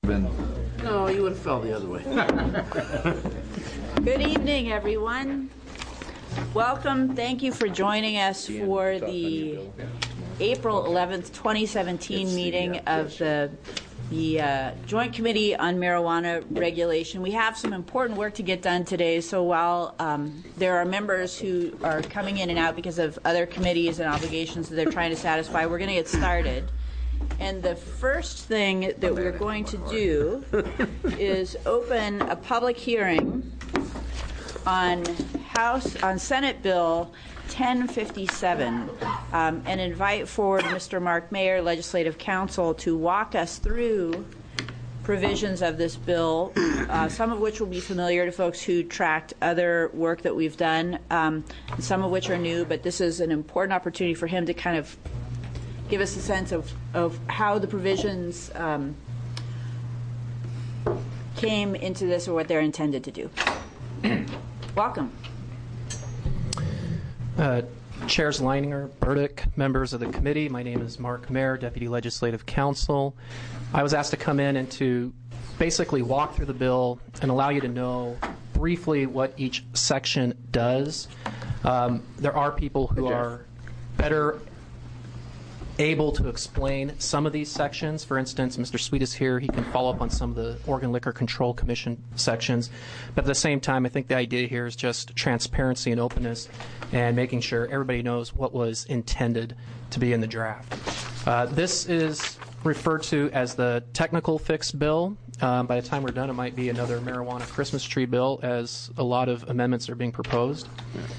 No, you would have fell the other way. Good evening, everyone. Welcome. Thank you for joining us for the April 11th, 2017 meeting of the Joint Committee on Marijuana Regulation. We have some important work to get done today, so while there are members who are coming in and out because of other committees and obligations that they're trying to satisfy, we're going to get started. And the first thing that we're going to do is open a public hearing on Senate Bill 1057 and invite forward Mr. Mark Mayer, Legislative Counsel, to walk us through provisions of this bill, some of which will be familiar to folks who tracked other work that we've done, some of which are new, but this is an important opportunity for him to kind of give us a sense of how the provisions came into this or what they're intended to do. Welcome. Chairs Leininger, Burdick, members of the committee, my name is Mark Mayer, Deputy Legislative Counsel. I was asked to come in and to basically walk through the bill and allow you to know briefly what each section does. There are people who are better able to explain some of these sections. For instance, Mr. Sweet is here. He can follow up on some of the Oregon Liquor Control Commission sections. But at the same time, I think the idea here is just transparency and openness and making sure everybody knows what was intended to be in the draft. This is referred to as the technical fix bill. By the time we're done, it might be another marijuana Christmas tree bill, as a lot of amendments are being proposed.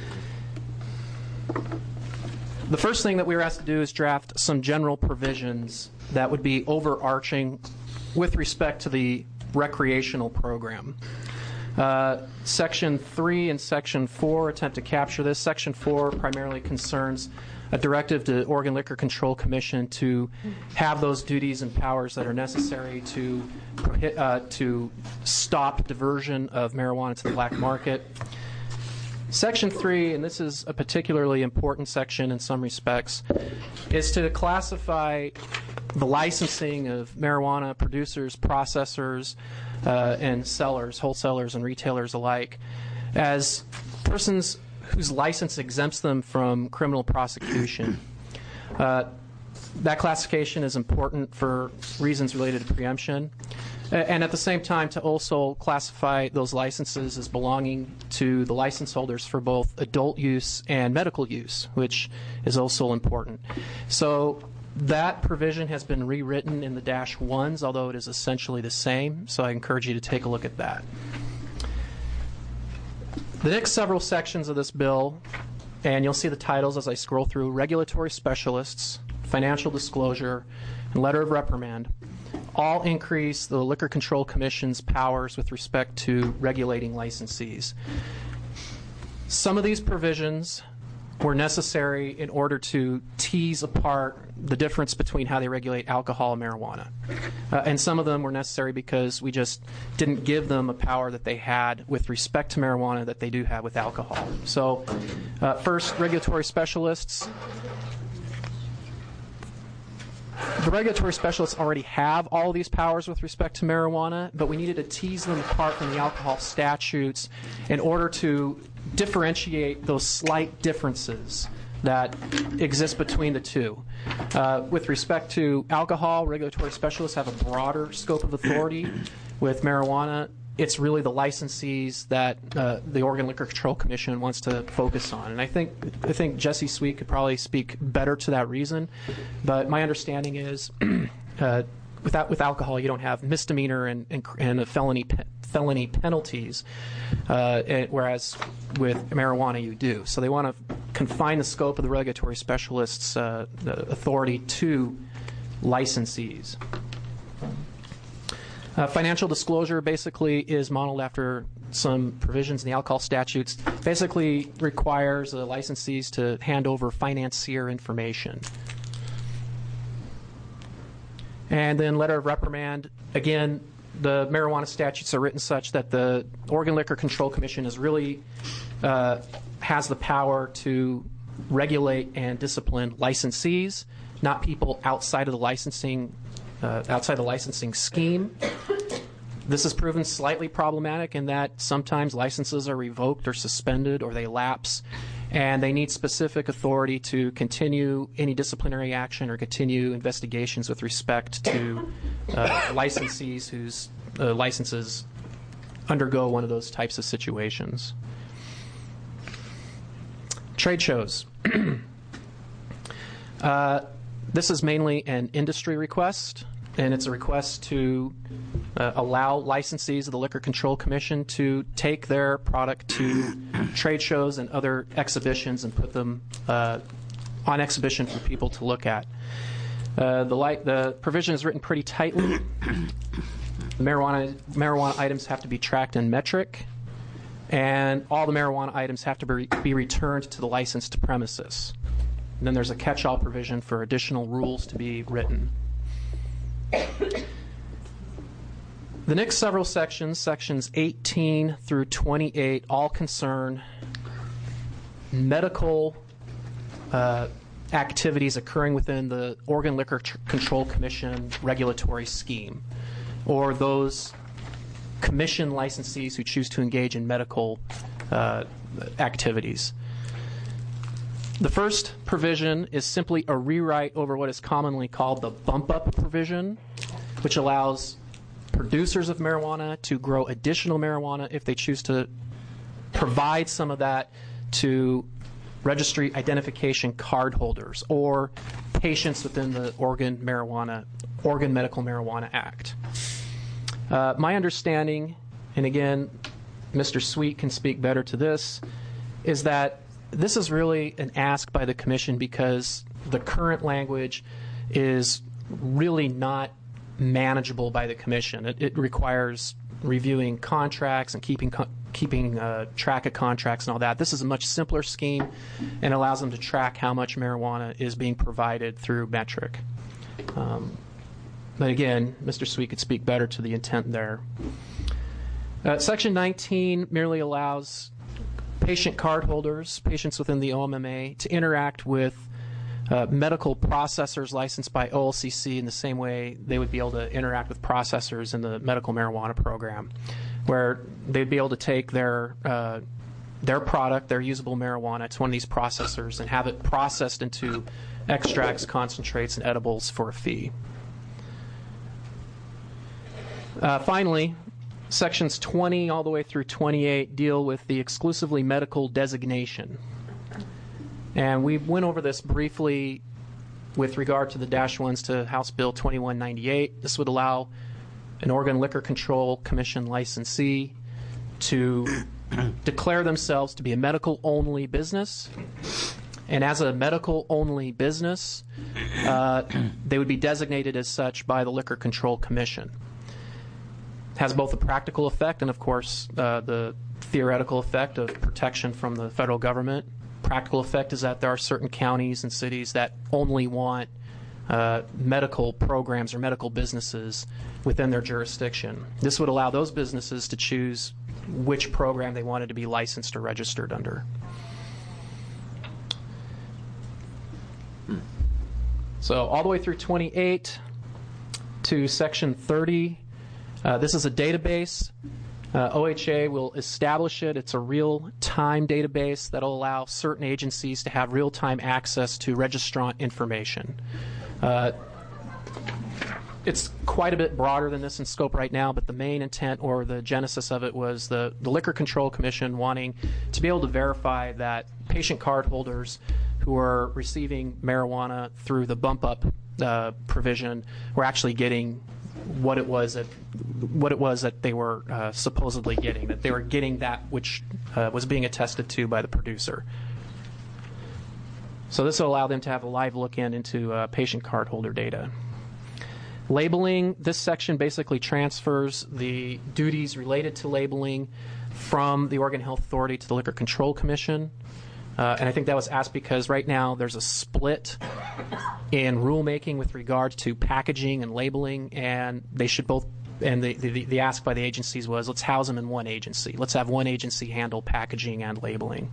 The first thing that we were asked to do is draft some general provisions that would be overarching with respect to the recreational program. Section 3 and Section 4 attempt to capture this. Section 4 primarily concerns a directive to Oregon Liquor Control Commission to have those duties and powers that are necessary to stop diversion of marijuana to the black market. Section 3, and this is a particularly important section in some respects, is to classify the licensing of marijuana producers, processors, and sellers, wholesalers and retailers alike, as persons whose license exempts them from criminal prosecution. That classification is important for reasons related to preemption. And at the same time, to also classify those licenses as belonging to the license holders for both adult use and medical use, which is also important. So that provision has been rewritten in the -1s, although it is essentially the same. So I encourage you to take a look at that. The next several sections of this bill, and you'll see the titles as I scroll through: regulatory specialists, financial disclosure, and letter of reprimand, all increase the Liquor Control Commission's powers with respect to regulating licensees. Some of these provisions were necessary in order to tease apart the difference between how they regulate alcohol and marijuana. And some of them were necessary because we just didn't give them a power that they had with respect to marijuana that they do have with alcohol. So first, regulatory specialists. The regulatory specialists already have all of these powers with respect to marijuana, but we needed to tease them apart from the alcohol statutes in order to differentiate those slight differences that exist between the two. With respect to alcohol, regulatory specialists have a broader scope of authority. With marijuana, it's really the licensees that the Oregon Liquor Control Commission wants to focus on. And I think Jesse Sweet could probably speak better to that reason. But my understanding is with alcohol, you don't have misdemeanor and felony penalties, whereas with marijuana you do. So they want to confine the scope of the regulatory specialists' authority to licensees. Financial disclosure basically is modeled after some provisions in the alcohol statutes. Basically requires the licensees to hand over financier information. And then letter of reprimand. Again, the marijuana statutes are written such that the Oregon Liquor Control Commission is really has the power to regulate and discipline licensees, not people outside of the licensing scheme. This has proven slightly problematic in that sometimes licenses are revoked or suspended or they lapse, and they need specific authority to continue any disciplinary action or continue investigations with respect to licensees whose licenses undergo one of those types of situations. Trade shows. This is mainly an industry request, and it's a request to allow licensees of the Liquor Control Commission to take their product to trade shows and other exhibitions and put them on exhibition for people to look at. The provision is written pretty tightly. The marijuana items have to be tracked in metric, and all the marijuana items have to be returned to the licensed premises. And then there's a catch-all provision for additional rules to be written. The next several sections, sections 18 through 28, all concern medical activities occurring within the Oregon Liquor Control Commission regulatory scheme, or those commission licensees who choose to engage in medical activities. The first provision is simply a rewrite over what is commonly called the bump-up provision, which allows producers of marijuana to grow additional marijuana if they choose to provide some of that to registry identification card holders or patients within the Oregon Medical Marijuana Act. My understanding, and again, Mr. Sweet can speak better to this, is that this is really an ask by the Commission because the current language is really not manageable by the Commission. It requires reviewing contracts and keeping track of contracts and all that. This is a much simpler scheme and allows them to track how much marijuana is being provided through metric. But again, Mr. Sweet could speak better to the intent there. Section 19 merely allows patient card holders, patients within the OMMA, to interact with medical processors licensed by OLCC in the same way they would be able to interact with processors in the medical marijuana program, where they'd be able to take their product, their usable marijuana, to one of these processors and have it processed into extracts, concentrates, and edibles for a fee. Finally, sections 20 all the way through 28 deal with the exclusively medical designation. And we went over this briefly with regard to the Dash 1s to House Bill 2198. This would allow an Oregon Liquor Control Commission licensee to declare themselves to be a medical-only business. And as a medical-only business, they would be designated as such by the Liquor Control Commission. It has both a practical effect and, of course, the theoretical effect of protection from the federal government. Practical effect is that there are certain counties and cities that only want medical programs or medical businesses within their jurisdiction. This would allow those businesses to choose which program they wanted to be licensed or registered under. So all the way through 28 to Section 30, this is a database. OHA will establish it. It's a real-time database that will allow certain agencies to have real-time access to registrant information. It's quite a bit broader than this in scope right now, but the main intent or the genesis of it was the Liquor Control Commission wanting to be able to verify that patient card holders who are receiving marijuana through the bump-up provision were actually getting what it was that they were supposedly getting, that they were getting that which was being attested to by the producer. So this will allow them to have a live look into patient card holder data. Labeling, this section basically transfers the duties related to labeling from the Oregon Health Authority to the Liquor Control Commission. And I think that was asked because right now there's a split in rulemaking with regard to packaging and labeling, and they should both, and the ask by the agencies was, let's house them in one agency. Let's have one agency handle packaging and labeling.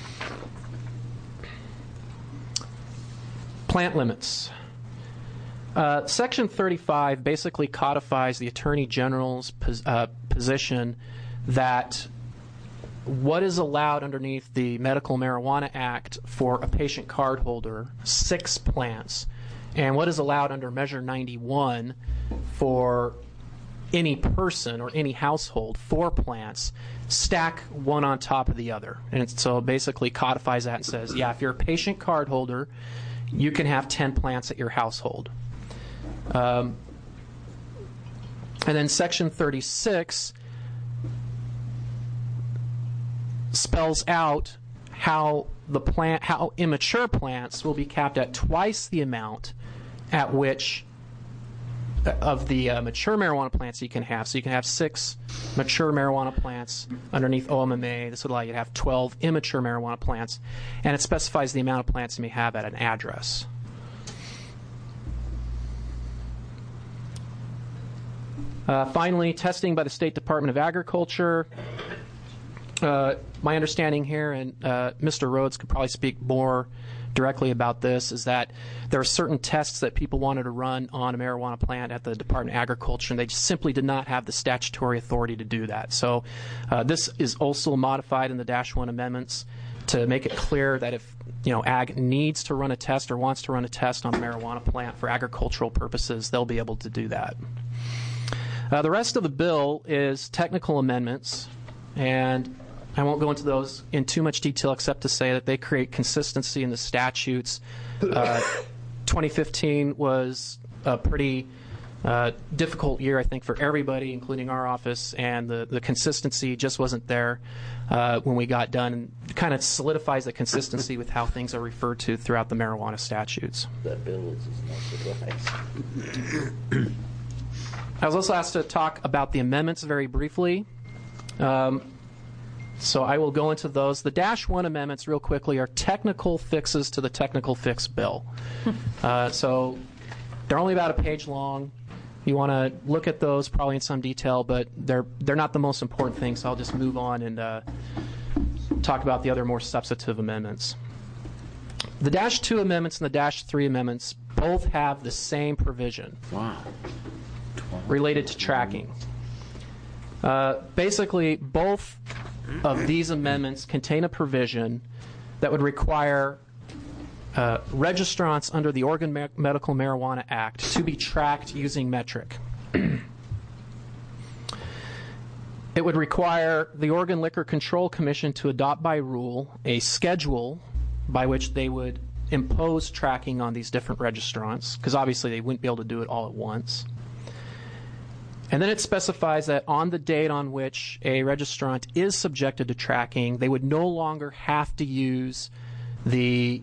Plant limits. Section 35 basically codifies the Attorney General's position that what is allowed underneath the Medical Marijuana Act for a patient card holder, 6 plants, and what is allowed under Measure 91 for any person or any household, 4 plants, stack one on top of the other. And so it basically codifies that and says, yeah, if you're a patient card holder, you can have 10 plants at your household. And then Section 36 spells out how immature plants will be capped at twice the amount at which of the mature marijuana plants you can have. So you can have 6 mature marijuana plants underneath OMMA. This would allow you to have 12 immature marijuana plants, and it specifies the amount of plants you may have at an address. Finally, testing by the State Department of Agriculture. My understanding here, and Mr. Rhodes could probably speak more directly about this, is that there are certain tests that people wanted to run on a marijuana plant at the Department of Agriculture, and they just simply did not have the statutory authority to do that. So this is also modified in the -1 amendments to make it clear that if Ag needs to run a test or wants to run a test on a marijuana plant for agricultural purposes, they'll be able to do that. The rest of the bill is technical amendments, and I won't go into those in too much detail except to say that they create consistency in the statutes. 2015 was a pretty difficult year, I think, for everybody, including our office, and the consistency just wasn't there when we got done, and it kind of solidifies the consistency with how things are referred to throughout the marijuana statutes. That bill is no surprise. I was also asked to talk about the amendments very briefly. So I will go into those. The -1 amendments, real quickly, are technical fixes to the technical fix bill. So they're only about a page long. You want to look at those probably in some detail, but they're not the most important thing, so I'll just move on and talk about the other more substantive amendments. The -2 amendments and the -3 amendments both have the same provision. Wow. Related to tracking. Basically, both of these amendments contain a provision that would require registrants under the Oregon Medical Marijuana Act to be tracked using metric. It would require the Oregon Liquor Control Commission to adopt by rule a schedule by which they would impose tracking on these different registrants, because obviously they wouldn't be able to do it all at once. And then it specifies that on the date on which a registrant is subjected to tracking, they would no longer have to use the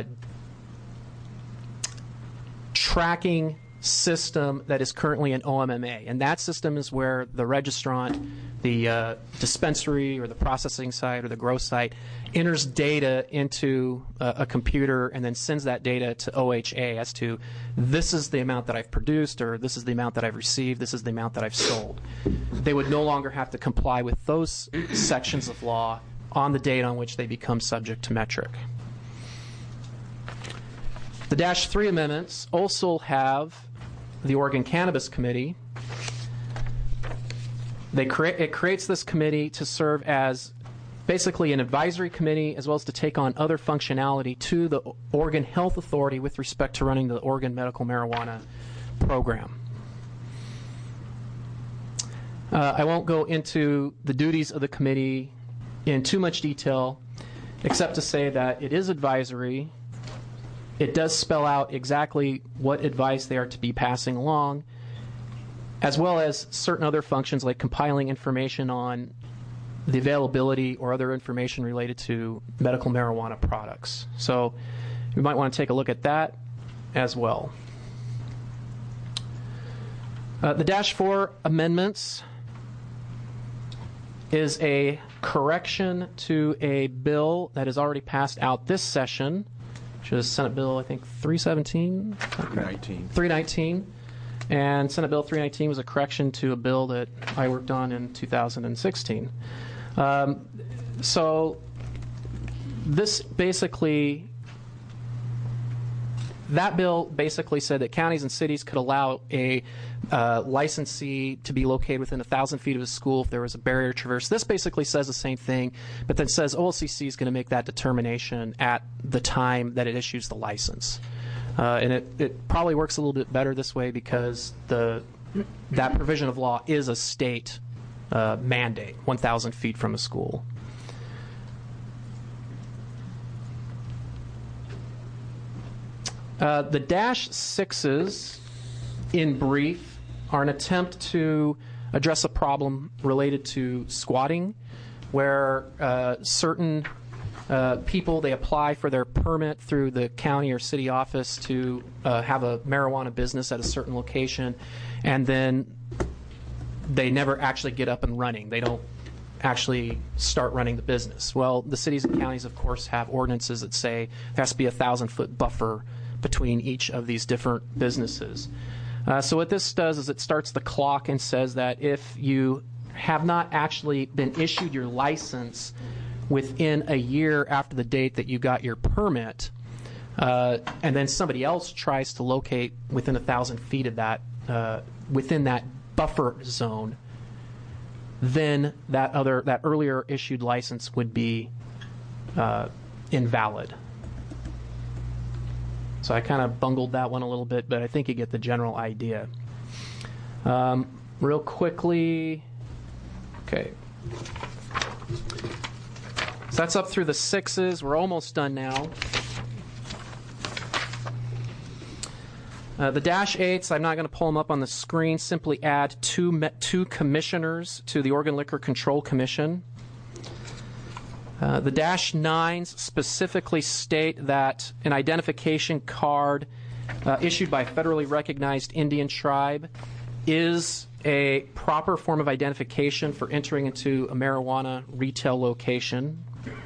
tracking system that is currently in OMMA. And that system is where the registrant, the dispensary or the processing site or the grow site, enters data into a computer and then sends that data to OHA as to this is the amount that I've produced, or this is the amount that I've received, this is the amount that I've sold. They would no longer have to comply with those sections of law on the date on which they become subject to metric. The -3 amendments also have the Oregon Cannabis Committee. It creates this committee to serve as basically an advisory committee, as well as to take on other functionality to the Oregon Health Authority with respect to running the Oregon Medical Marijuana Program. I won't go into the duties of the committee in too much detail, except to say that it is advisory. It does spell out exactly what advice they are to be passing along, as well as certain other functions like compiling information on the availability or other information related to medical marijuana products. So we might want to take a look at that as well. The -4 amendments is a correction to a bill that has already passed out this session, which is Senate Bill, I think, 317? 319. 319. And Senate Bill 319 was a correction to a bill that I worked on in 2016. So this basically, that bill basically said that counties and cities could allow a licensee to be located within 1,000 feet of a school if there was a barrier traverse. This basically says the same thing, but then says OLCC is going to make that determination at the time that it issues the license. And it probably works a little bit better this way because that provision of law is a state mandate, 1,000 feet from a school. The -6s, in brief, are an attempt to address a problem related to squatting, where certain people, they apply for their permit through the county or city office to have a marijuana business at a certain location, and then they never actually get up and running. They don't actually start running the business. Well, the cities and counties, of course, have ordinances that say there has to be a 1,000-foot buffer between each of these different businesses. So what this does is it starts the clock and says that if you have not actually been issued your license within a year after the date that you got your permit, and then somebody else tries to locate within 1,000 feet of that, within that buffer zone, then that earlier issued license would be invalid. So I kind of bungled that one a little bit, but I think you get the general idea. Real quickly, okay. So that's up through the 6s. We're almost done now. The -8s, I'm not going to pull them up on the screen. Simply add two commissioners to the Oregon Liquor Control Commission. The -9s specifically state that an identification card issued by a federally recognized Indian tribe is a proper form of identification for entering into a marijuana retail location.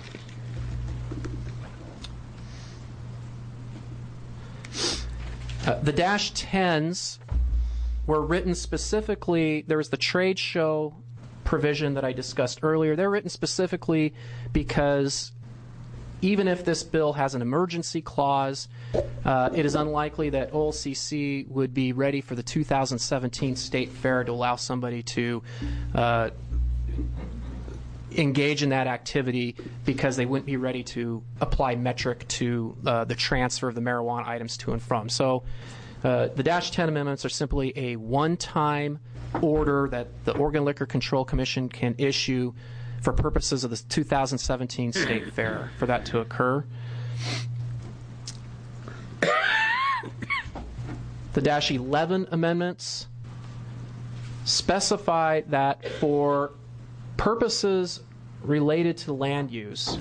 The -10s were written specifically, there was the trade show provision that I discussed earlier. They're written specifically because even if this bill has an emergency clause, it is unlikely that OLCC would be ready for the 2017 State Fair to allow somebody to engage in that activity because they wouldn't be ready to apply metric to the transfer of the marijuana items to and from. So the -10 amendments are simply a one-time order that the Oregon Liquor Control Commission can issue for purposes of the 2017 State Fair for that to occur. The -11 amendments specify that for purposes related to land use,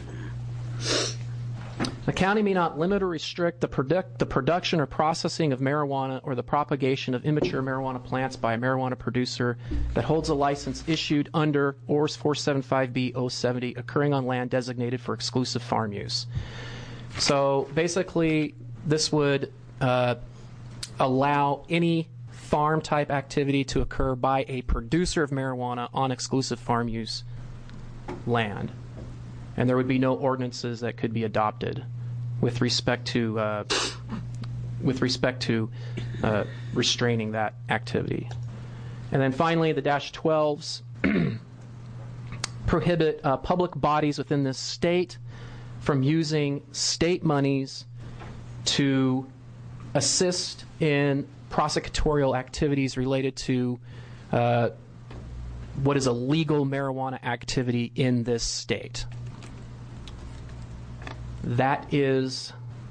the county may not limit or restrict the production or processing of marijuana or the propagation of immature marijuana plants by a marijuana producer that holds a license issued under ORS 475B-070 occurring on land designated for exclusive farm use. So basically, this would allow any farm-type activity to occur by a producer of marijuana on exclusive farm use land. And there would be no ordinances that could be adopted with respect to restraining that activity. And then finally, the -12s prohibit public bodies within this state from using state monies to assist in prosecutorial activities related to what is a legal marijuana activity in this state. That is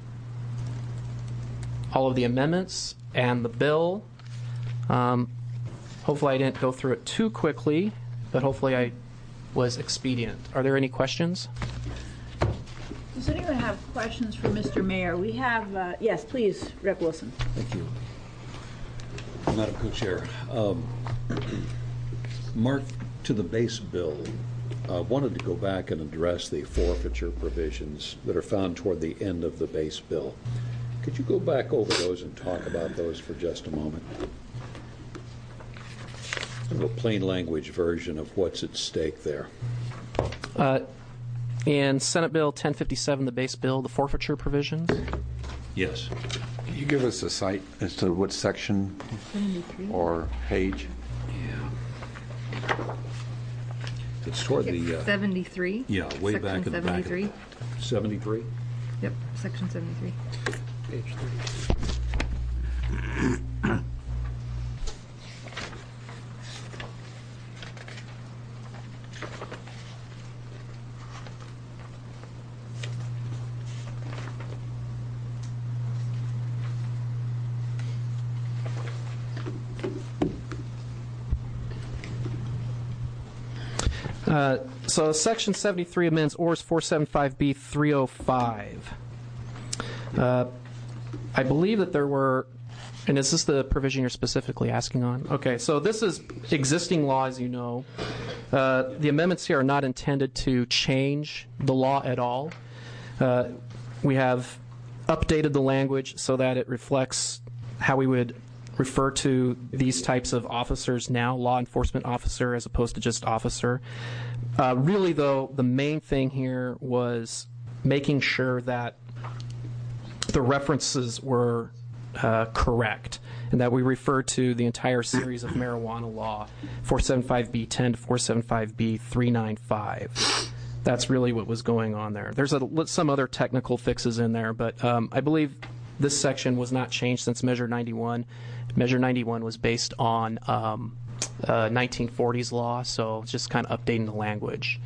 all of the amendments and the bill. Hopefully I didn't go through it too quickly, but hopefully I was expedient. Are there any questions? Does anyone have questions for Mr. Mayor? We have, yes, please, Rep. Wilson. Thank you. Madam Co-Chair, Mark, to the base bill, wanted to go back and address the forfeiture provisions that are found toward the end of the base bill. Could you go back over those and talk about those for just a moment? Sort of a plain language version of what's at stake there. In Senate Bill 1057, the base bill, the forfeiture provisions. Yes. Can you give us a site as to what section or page? It's toward the, 73. yeah, way Section back in the back. 73. 73? Yep, section 73. Page 32. So Section 73 amends ORS 475B 305. I believe that there were, and is this the provision you're specifically asking on? Okay, so this is existing law, as you know. The amendments here are not intended to change the law at all. We have updated the language so that it reflects how we would refer to these types of officers now, law enforcement officer as opposed to just officer. Really, though, the main thing here was making sure that the references were correct and that we refer to the entire series of marijuana law, 475B10 to 475B395. That's really what was going on there. There's some other technical fixes in there, but I believe this section was not changed since Measure 91. Measure 91 was based on 1940s law, so it's just kind of updating the language.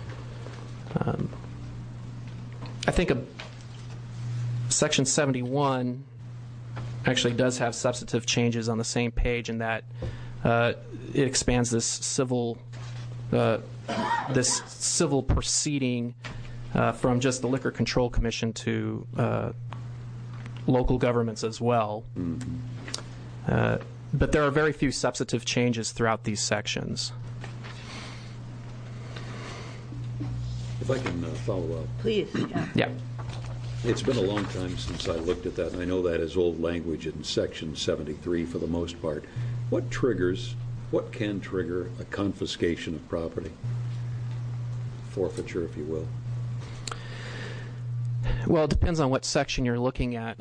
I think Section 71 actually does have substantive changes on the same page in that it expands this civil proceeding from just the Liquor Control Commission to local governments as well. But there are very few substantive changes throughout these sections. If I can follow up. Please, yeah. Yeah. It's been a long time since I looked at that, and I know that is old language in Section 73 for the most part. What can trigger a confiscation of property? Forfeiture, if you will. Well, it depends on what section you're looking at.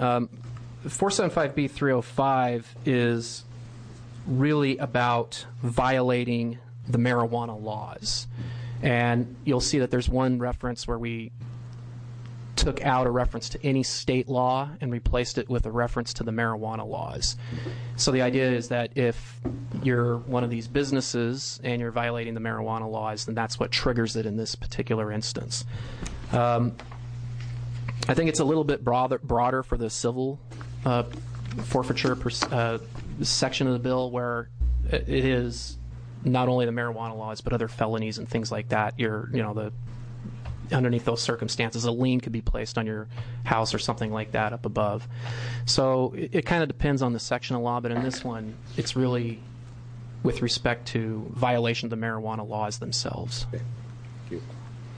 475B305 is really about violating the marijuana laws. And you'll see that there's one reference where we took out a reference to any state law and replaced it with a reference to the marijuana laws. So the idea is that if you're one of these businesses and you're violating the marijuana laws, then that's what triggers it in this particular instance. I think it's a little bit broader for the civil forfeiture section of the bill, where it is not only the marijuana laws but other felonies and things like that. Underneath those circumstances, a lien could be placed on your house or something like that up above. So it kind of depends on the section of law, but in this one, it's really with respect to violation of the marijuana laws themselves. Okay. Thank you.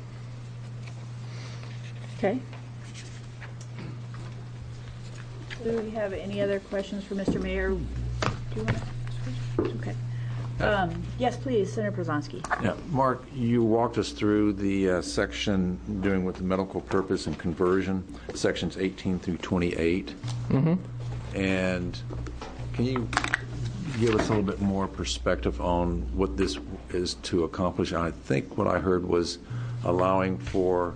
Okay. Do we have any other questions for Mr. Mayor? Do you want to? Okay. Yes, please, Senator Przanski. Yeah, Mark, you walked us through the section doing with the medical purpose and conversion, sections 18 through 28. Mm-hmm. And can you give us a little bit more perspective on what this is to accomplish? I think what I heard was allowing for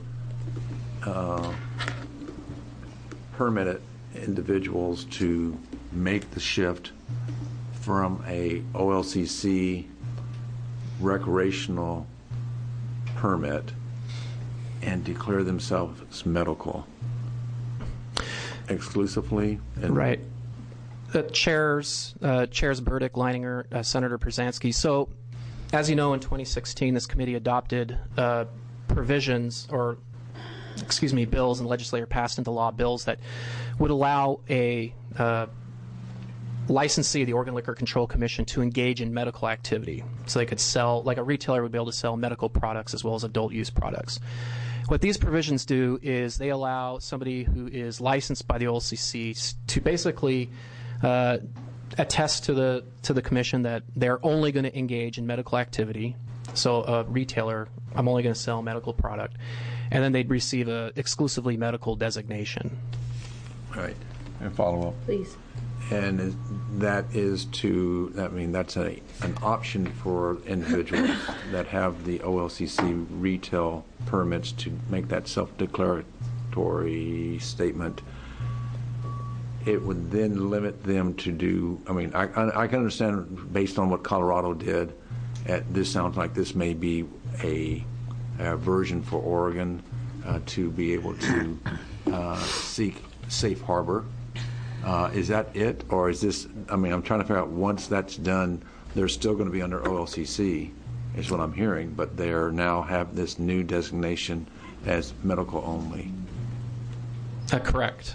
permitted individuals to make the shift from a OLCC recreational permit and declare themselves medical exclusively. Right. Chairs Burdick, Leininger, Senator Przanski. So, as you know, in 2016, this committee adopted bills, and the legislature passed into law bills that would allow a licensee of the Oregon Liquor Control Commission to engage in medical activity. So they could sell, like a retailer would be able to sell medical products as well as adult use products. What these provisions do is they allow somebody who is licensed by the OLCC to basically attest to the commission that they're only going to engage in medical activity. So a retailer, I'm only going to sell a medical product. And then they'd receive a exclusively medical designation. Right. And follow up. Please. And that's an option for individuals that have the OLCC retail permits to make that self-declaratory statement. It would then limit them to do, I can understand based on what Colorado did, this sounds like this may be a version for Oregon to be able to seek safe harbor. Is that it, or is this, I'm trying to figure out, once that's done, they're still going to be under OLCC, is what I'm hearing, but they now have this new designation as medical only. Correct.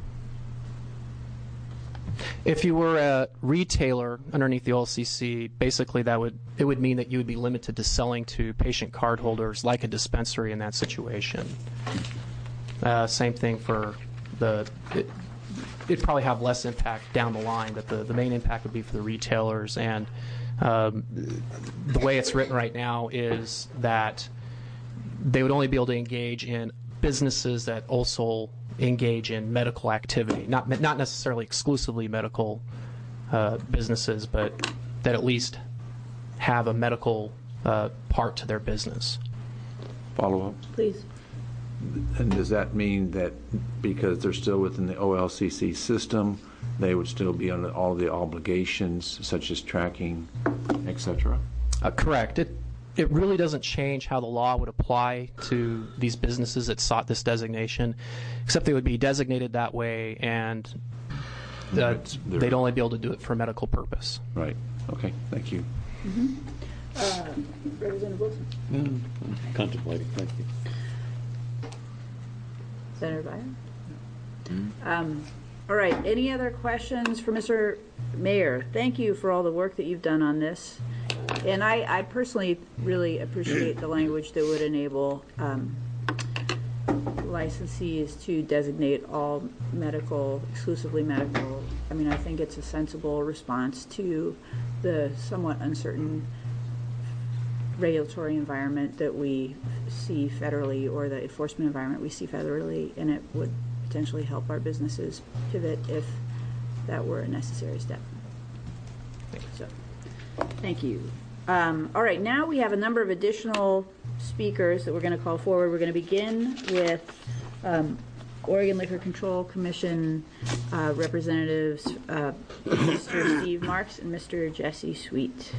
If you were a retailer underneath the OLCC, basically it would mean that you would be limited to selling to patient cardholders like a dispensary in that situation. Same thing for it'd probably have less impact down the line, but the main impact would be for the retailers. And the way it's written right now is that they would only be able to engage in businesses that also engage in medical activity, not necessarily exclusively medical businesses, but that at least have a medical part to their business. Follow up. Please. And does that mean that because they're still within the OLCC system, they would still be under all the obligations such as tracking, et cetera? Correct. It really doesn't change how the law would apply to these businesses that sought this designation, except they would be designated that way, and they'd only be able to do it for a medical purpose. Right. Okay. Thank you. Representative Wilson. I'm contemplating. Thank you. Senator Byer? All right. Any other questions for Mr. Mayor? Thank you for all the work that you've done on this. And I personally really appreciate the language that would enable licensees to designate all medical, exclusively medical. I think it's a sensible response to the somewhat uncertain regulatory environment that we see federally, or the enforcement environment we see federally, and it would potentially help our businesses pivot if that were a necessary step. So, thank you. All right, now we have a number of additional speakers that we're going to call forward. We're going to begin with Oregon Liquor Control Commission representatives, Mr. Steve Marks and Mr. Jesse Sweet.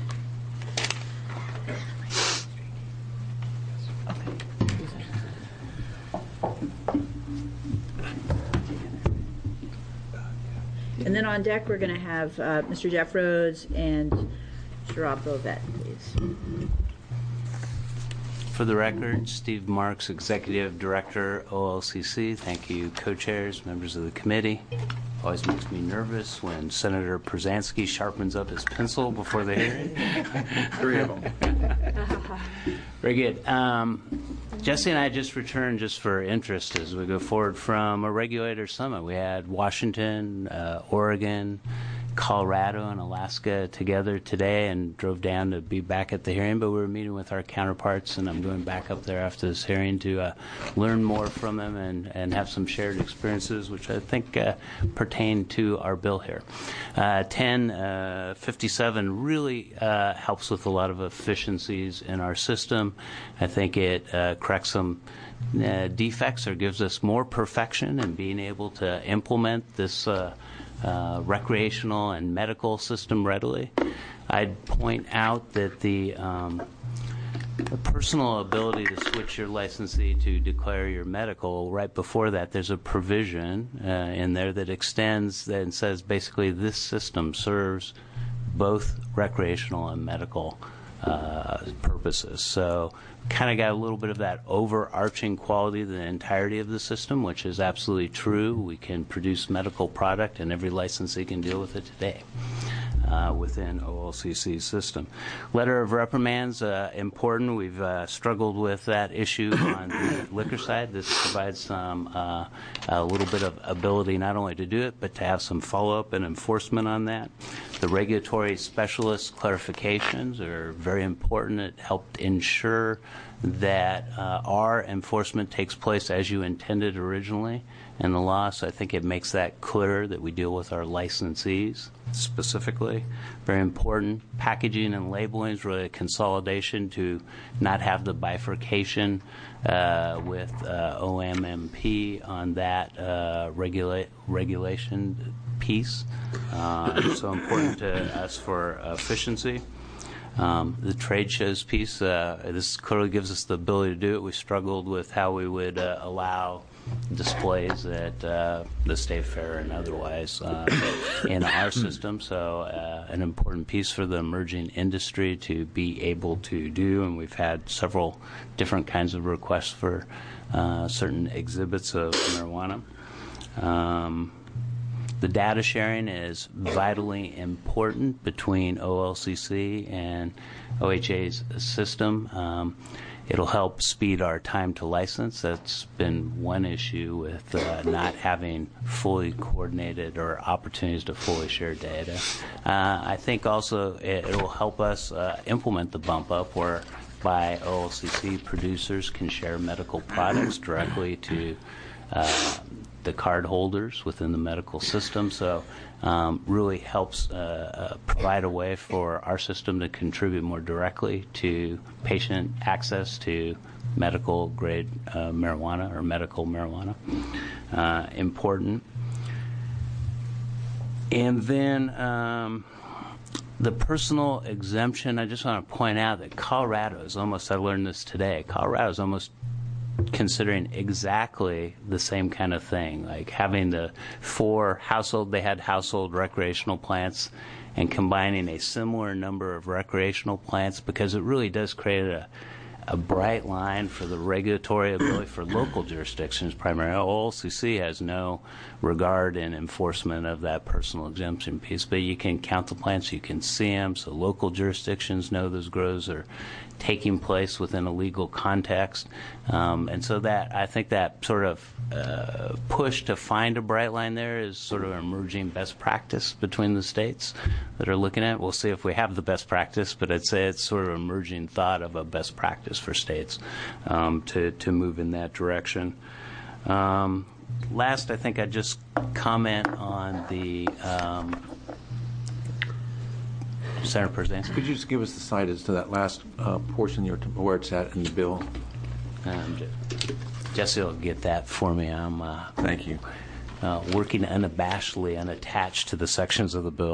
And then on deck, we're going to have Mr. Jeff Rhodes and Mr. Rob Bovett, please. For the record, Steve Marks, Executive Director, OLCC. Thank you, co-chairs, members of the committee. Always makes me nervous when Senator Przansky sharpens up his pencil before the hearing. 3 of them. Very good. Jesse and I just returned, just for interest, as we go forward, from a regulator summit. We had Washington, Oregon, Colorado, and Alaska together today, and drove down to be back at the hearing. But we were meeting with our counterparts, and I'm going back up there after this hearing to learn more from them and have some shared experiences, which I think pertain to our bill here. 1057 really helps with a lot of efficiencies in our system. I think it corrects some defects, or gives us more perfection in being able to implement this recreational and medical system readily. I'd point out that the personal ability to switch your licensee to declare your medical, right before that there's a provision in there that extends and says basically this system serves both recreational and medical purposes. So kind of got a little bit of that overarching quality of the entirety of the system, which is absolutely true. We can produce medical product, and every licensee can deal with it today within OLCC's system. Letter of reprimands, important. We've struggled with that issue on the liquor side. This provides some a little bit of ability not only to do it, but to have some follow-up and enforcement on that. The regulatory specialist clarifications are very important. It helped ensure that our enforcement takes place as you intended originally in the law. So I think it makes that clear that we deal with our licensees specifically. Very important. Packaging and labeling is really a consolidation to not have the bifurcation with OMMP on that regulation piece. So important to us for efficiency. The trade shows piece, this clearly gives us the ability to do it. We struggled with how we would allow displays at the State Fair and otherwise in our system. So an important piece for the emerging industry to be able to do, and we've had several different kinds of requests for certain exhibits of marijuana. The data sharing is vitally important between OLCC and OHA's system. It'll help speed our time to license. That's been one issue with not having fully coordinated or opportunities to fully share data. I think also it'll help us implement the bump up whereby OLCC producers can share medical products directly to the card holders within the medical system. So really helps provide a way for our system to contribute more directly to patient access to medical grade marijuana or medical marijuana. Important. And then the personal exemption, I just want to point out that Colorado is almost, I learned this today, Colorado is almost considering exactly the same kind of thing, like having the they had household recreational plants and combining a similar number of recreational plants, because it really does create a bright line for the regulatory ability for local jurisdictions primarily. OLCC has no regard in enforcement of that personal exemption piece, but you can count the plants, you can see them, so local jurisdictions know those grows are taking place within a legal context. And so that, I think that sort of push to find a bright line there is sort of an emerging best practice between the states that are looking at it. We'll see if we have the best practice, but I'd say it's sort of an emerging thought of a best practice for states to move in that direction. Last, I think I'd just comment on the Senator Przansky. Could you just give us the cite as to that last portion where it's at in the bill? Jesse will get that for me. I'm Thank you. Working unabashedly unattached to the sections of the bill.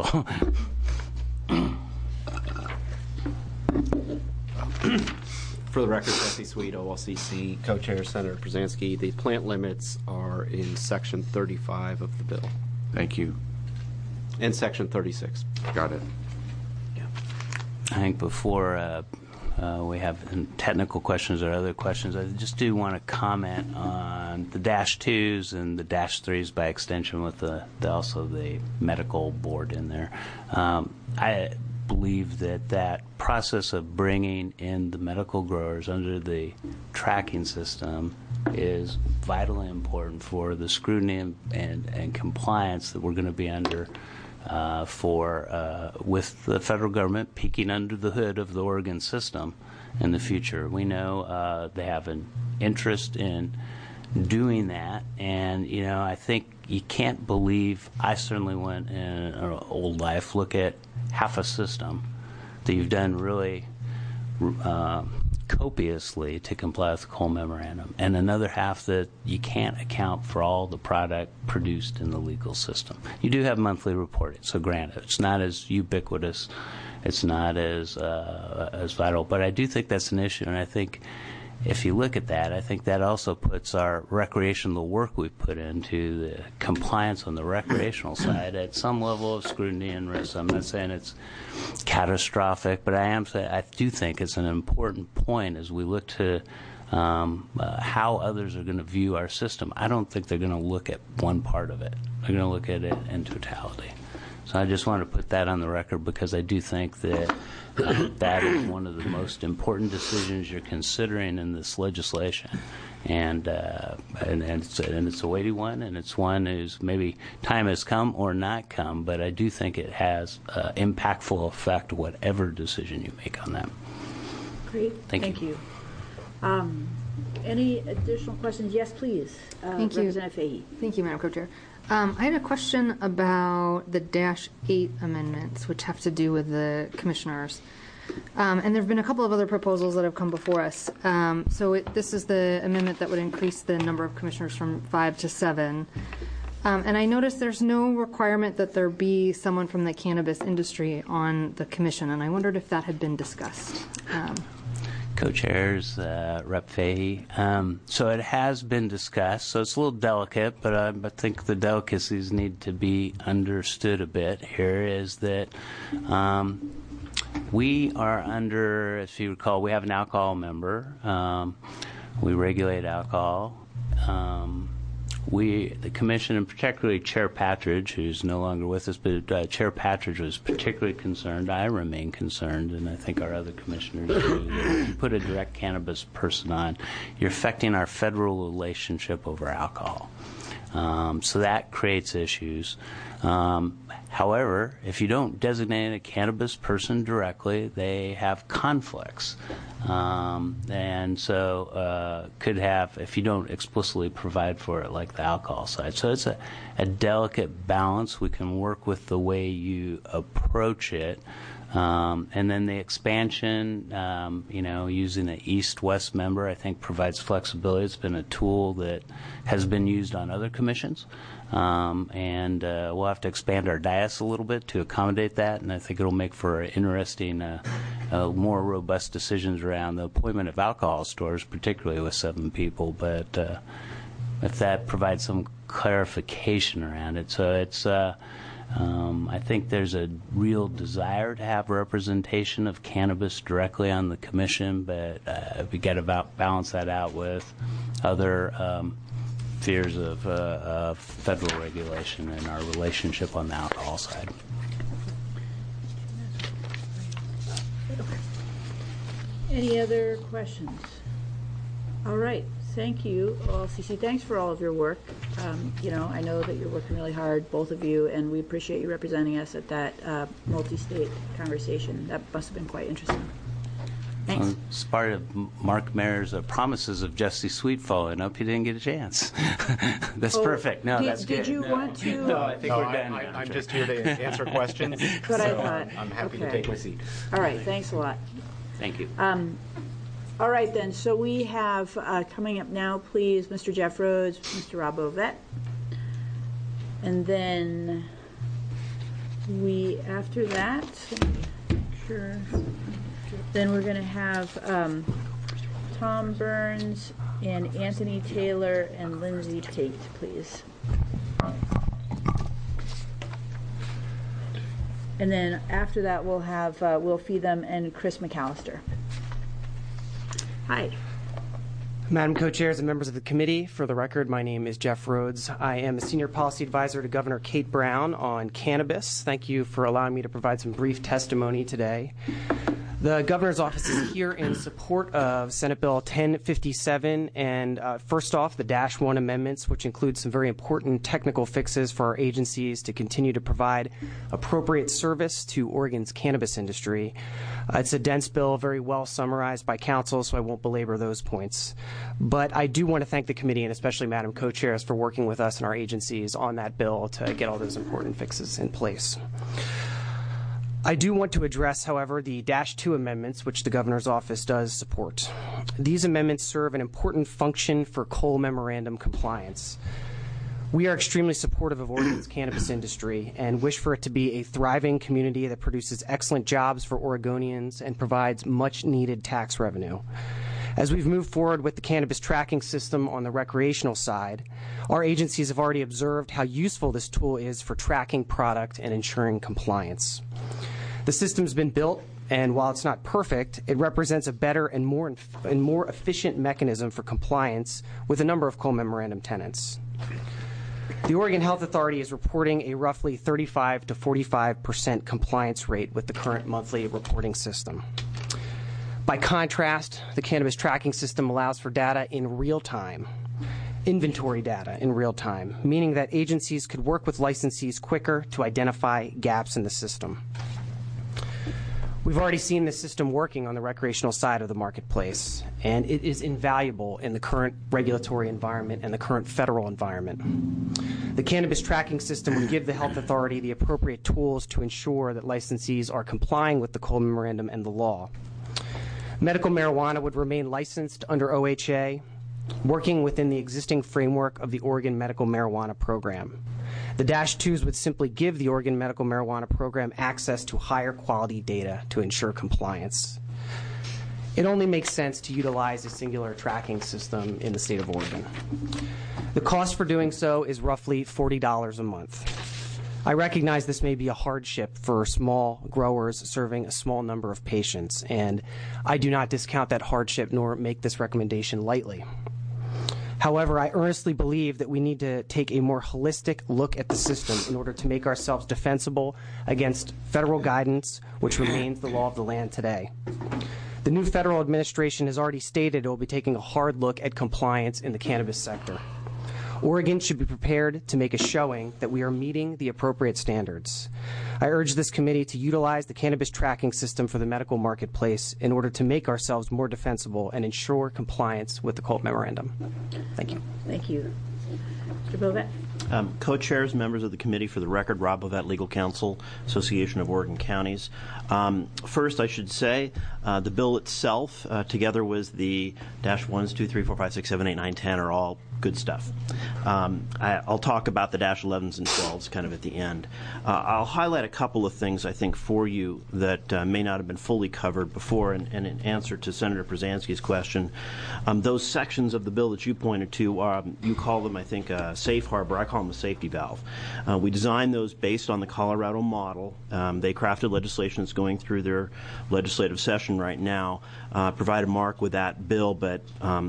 For the record, Jesse Sweet, OLCC, co-chair Senator Przansky. The plant limits are in Section 35 of the bill Thank you. and Section 36. Got it. I think before we have technical questions or other questions, I just do want to comment on the -2s and the -3s by extension with also the medical board in there. I believe that process of bringing in the medical growers under the tracking system is vitally important for the scrutiny and compliance that we're going to be under with the federal government peeking under the hood of the Oregon system in the future. We know they have an interest in doing that, and I think you can't believe, I certainly went in an old life, look at half a system that you've done really copiously to comply with the Cole Memorandum, and another half that you can't account for all the product produced in the legal system. You do have monthly reporting, so granted, it's not as ubiquitous, it's not as vital, but I do think that's an issue, and I think if you look at that, I think that also puts our recreational work we put into the compliance on the recreational side at some level of scrutiny and risk. I'm not saying it's catastrophic, but I do think it's an important point as we look to how others are going to view our system. I don't think they're going to look at one part of it. They're going to look at it in totality. So I just want to put that on the record because I do think that that is one of the most important decisions you're considering in this legislation, and it's a weighty one, and it's one whose maybe time has come or not come, but I do think it has impactful effect whatever decision you make on that. Great. Thank you. Any additional questions? Yes, please. Thank you. Representative Fahey. Thank you, Madam Co-Chair. I had a question about the -8 amendments, which have to do with the commissioners. And there have been a couple of other proposals that have come before us. This is the amendment that would increase the number of commissioners from 5 to 7. And I noticed there's no requirement that there be someone from the cannabis industry on the commission, and I wondered if that had been discussed. Co-chairs, Rep. Fahey. So it has been discussed. So it's a little delicate, but I think the delicacies need to be understood a bit here. Is that we are under, if you recall, we have an alcohol member. We regulate alcohol. The commission, and particularly Chair Patridge, who's no longer with us, but Chair Patridge was particularly concerned. I remain concerned, and I think our other commissioners do. That if you put a direct cannabis person on, you're affecting our federal relationship over alcohol. So that creates issues. However, if you don't designate a cannabis person directly, they have conflicts. And so could have, if you don't explicitly provide for it, like the alcohol side. So it's a delicate balance. We can work with the way you approach it. And then the expansion, using an east-west member, I think provides flexibility. It's been a tool that has been used on other commissions. And we'll have to expand our dais a little bit to accommodate that, and I think it'll make for interesting, more robust decisions around the appointment of alcohol stores, particularly with 7 people. But if that provides some clarification around it. So it's, I think there's a real desire to have representation of cannabis directly on the commission, but we got to balance that out with other fears of federal regulation and our relationship on the alcohol side. Any other questions? All right. Thank you, CC. Thanks for all of your work. I know that you're working really hard, both of you, and we appreciate you representing us at that multi-state conversation. That must have been quite interesting. Thanks. It's part of Mark Mayer's promises of Jesse Sweet following up. He didn't get a chance. That's perfect. No, that's good. Did you want to? No, I think we're done. I'm just here to answer questions. But I thought. I'm happy to take my seat. All right. Thanks a lot. Thank you. All right, then. So we have coming up now, please, Mr. Jeff Rhodes, Mr. Rob Ovett. And then after that, sure. Then we're going to have Tom Burns and Anthony Taylor and Lindsay Tate, please. And then after that, we'll have Will Feetham and Chris McAllister. Hi. Madam Co-Chairs and members of the committee, for the record, my name is Jeff Rhodes. I am a Senior Policy Advisor to Governor Kate Brown on cannabis. Thank you for allowing me to provide some brief testimony today. The Governor's Office is here in support of Senate Bill 1057, and first off, the -1 amendments, which include some very important technical fixes for our agencies to continue to provide appropriate service to Oregon's cannabis industry. It's a dense bill, very well summarized by counsel, so I won't belabor those points. But I do want to thank the committee, and especially Madam Co-Chairs, for working with us and our agencies on that bill to get all those important fixes in place. I do want to address, however, the -2 amendments, which the Governor's Office does support. These amendments serve an important function for Cole Memorandum compliance. We are extremely supportive of Oregon's cannabis industry and wish for it to be a thriving community that produces excellent jobs for Oregonians and provides much-needed tax revenue. As we've moved forward with the cannabis tracking system on the recreational side, our agencies have already observed how useful this tool is for tracking product and ensuring compliance. The system's been built, and while it's not perfect, it represents a better and more efficient mechanism for compliance with a number of Cole Memorandum tenants. The Oregon Health Authority is reporting a roughly 35 to 45% compliance rate with the current monthly reporting system. By contrast, the cannabis tracking system allows for data in real time, inventory data in real time, meaning that agencies could work with licensees quicker to identify gaps in the system. We've already seen this system working on the recreational side of the marketplace, and it is invaluable in the current regulatory environment and the current federal environment. The cannabis tracking system would give the health authority the appropriate tools to ensure that licensees are complying with the Cole Memorandum and the law. Medical marijuana would remain licensed under OHA, working within the existing framework of the Oregon Medical Marijuana Program. The -2s would simply give the Oregon Medical Marijuana Program access to higher quality data to ensure compliance. It only makes sense to utilize a singular tracking system in the state of Oregon. The cost for doing so is roughly $40 a month. I recognize this may be a hardship for small growers serving a small number of patients, and I do not discount that hardship nor make this recommendation lightly. However, I earnestly believe that we need to take a more holistic look at the system in order to make ourselves defensible against federal guidance, which remains the law of the land today. The new federal administration has already stated it will be taking a hard look at compliance in the cannabis sector. Oregon should be prepared to make a showing that we are meeting the appropriate standards. I urge this committee to utilize the cannabis tracking system for the medical marketplace in order to make ourselves more defensible and ensure compliance with the Cole Memorandum. Thank you. Thank you. Mr. Bovet. Co-chairs, members of the committee, for the record, Rob Bovet, Legal Counsel, Association of Oregon Counties. First, I should say the bill itself, together with the -1s, 2, 3, 4, 5, 6, 7, 8, 9, 10, are all good stuff. I'll talk about the -11s and 12s kind of at the end. I'll highlight a couple of things, I think, for you that may not have been fully covered before. And in answer to Senator Brzezinski's question, those sections of the bill that you pointed to, you call them, I think, a safe harbor. I call them a safety valve. We designed those based on the Colorado model. They crafted legislation that's going through their legislative session right now, provided Mark with that bill, but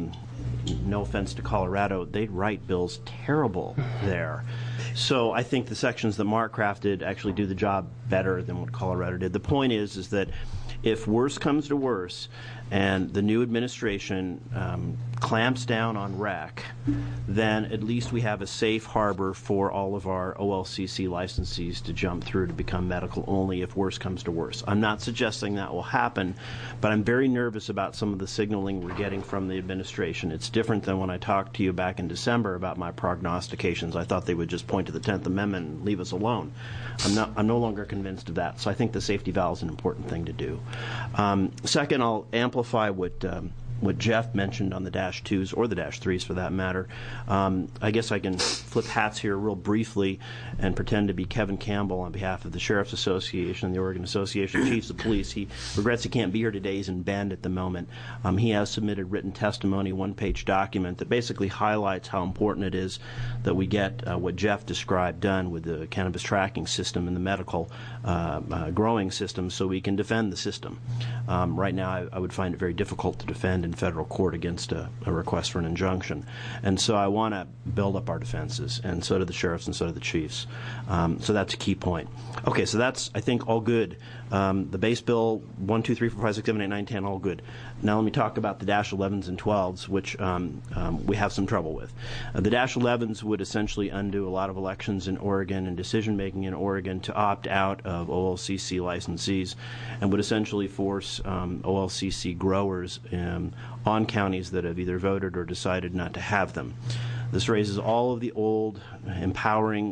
no offense to Colorado, they write bills terrible there. So I think the sections that Mark crafted actually do the job better than what Colorado did. The point is that if worse comes to worse and the new administration clamps down on rec, then at least we have a safe harbor for all of our OLCC licensees to jump through to become medical only if worse comes to worse. I'm not suggesting that will happen, but I'm very nervous about some of the signaling we're getting from the administration. It's different than when I talked to you back in December about my prognostications. I thought they would just point to the 10th Amendment and leave us alone. I'm no longer convinced of that, so I think the safety valve is an important thing to do. Second, I'll amplify what Jeff mentioned on the -2s, or the -3s for that matter. I guess I can flip hats here real briefly and pretend to be Kevin Campbell on behalf of the Sheriff's Association and the Oregon Association of Chiefs of Police. He regrets he can't be here today. He's in Bend at the moment. He has submitted written testimony, one-page document that basically highlights how important it is that we get what Jeff described done with the cannabis tracking system and the medical growing system so we can defend the system. Right now, I would find it very difficult to defend in federal court against a request for an injunction. And so I want to build up our defenses, and so do the sheriffs and so do the chiefs. So that's a key point. Okay, so that's, I think, all good. The base bill, 1, 2, 3, 4, 5, 6, 7, 8, 9, 10, all good. Now let me talk about the -11s and 12s, which we have some trouble with. The -11s would essentially undo a lot of elections in Oregon and decision-making in Oregon to opt out of OLCC licensees, and would essentially force OLCC growers on counties that have either voted or decided not to have them. This raises all of the old empowering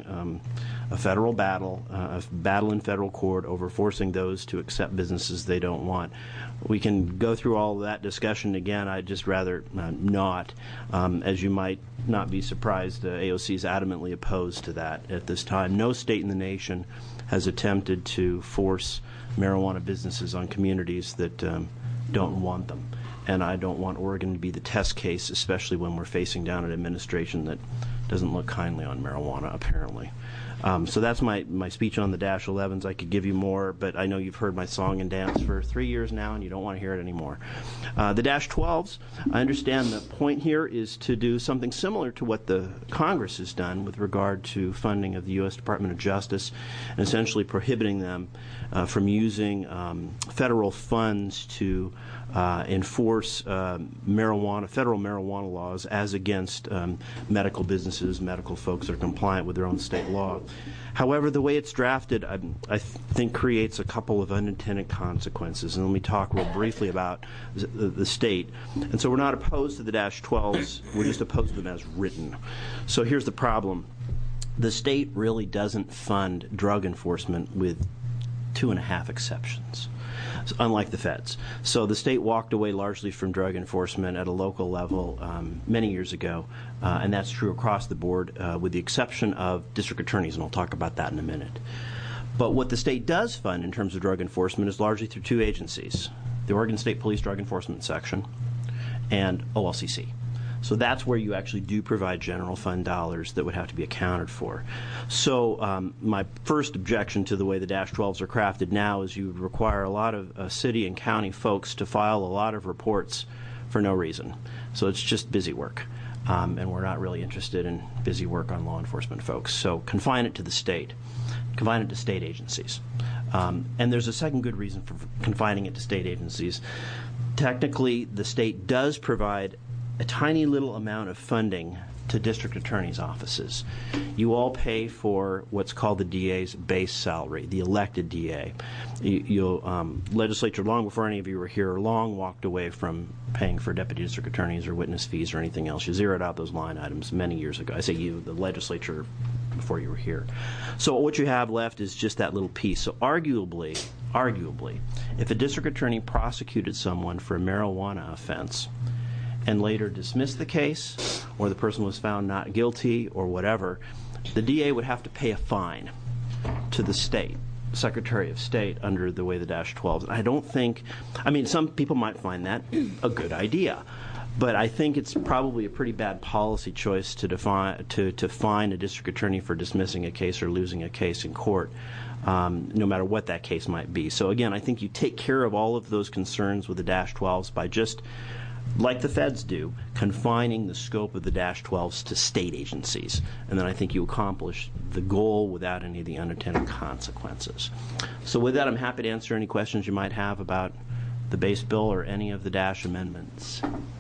a federal battle, a battle in federal court over forcing those to accept businesses they don't want. We can go through all of that discussion again. I'd just rather not. As you might not be surprised, AOC is adamantly opposed to that at this time. No state in the nation has attempted to force marijuana businesses on communities that don't want them. And I don't want Oregon to be the test case, especially when we're facing down an administration that doesn't look kindly on marijuana, apparently. So that's my speech on the -11s. I could give you more, but I know you've heard my song and dance for 3 years now, and you don't want to hear it anymore. The -12s, I understand the point here is to do something similar to what the Congress has done with regard to funding of the U.S. Department of Justice, and essentially prohibiting them from using federal funds to enforce federal marijuana laws as against medical businesses witnesses, medical folks that are compliant with their own state law. However, the way it's drafted, I think creates a couple of unintended consequences. And let me talk real briefly about the state. And so we're not opposed to the -12s. We're just opposed to them as written. So here's the problem. The state really doesn't fund drug enforcement with 2.5 exceptions, unlike the feds. So the state walked away largely from drug enforcement at a local level many years ago, and that's true across the board with the exception of district attorneys, and I'll talk about that in a minute. But what the state does fund in terms of drug enforcement is largely through 2 agencies, the Oregon State Police Drug Enforcement Section and OLCC. So that's where you actually do provide general fund dollars that would have to be accounted for. So my first objection to the way the -12s are crafted now is you would require a lot of city and county folks to file a lot of reports for no reason. So it's just busy work. And we're not really interested in busy work on law enforcement folks. So confine it to the state. Confine it to state agencies. And there's a second good reason for confining it to state agencies. Technically, the state does provide a tiny little amount of funding to district attorneys' offices. You all pay for what's called the DA's base salary, the elected DA. Legislature, long before any of you were here, long walked away from paying for deputy district attorneys or witness fees or anything else. You zeroed out those line items many years ago. I say you, the legislature, before you were here. So what you have left is just that little piece. So arguably, if a district attorney prosecuted someone for a marijuana offense and later dismissed the case, or the person was found not guilty or whatever, the DA would have to pay a fine to the state, Secretary of State, under the way the -12s. And I don't think, some people might find that a good idea, but I think it's probably a pretty bad policy choice to fine a district attorney for dismissing a case or losing a case in court, no matter what that case might be. So again, I think you take care of all of those concerns with the -12s by just, like the feds do, confining the scope of the -12s to state agencies. And then I think you accomplish the goal without any of the unintended consequences. So with that, I'm happy to answer any questions you might have about the base bill or any of the amendments.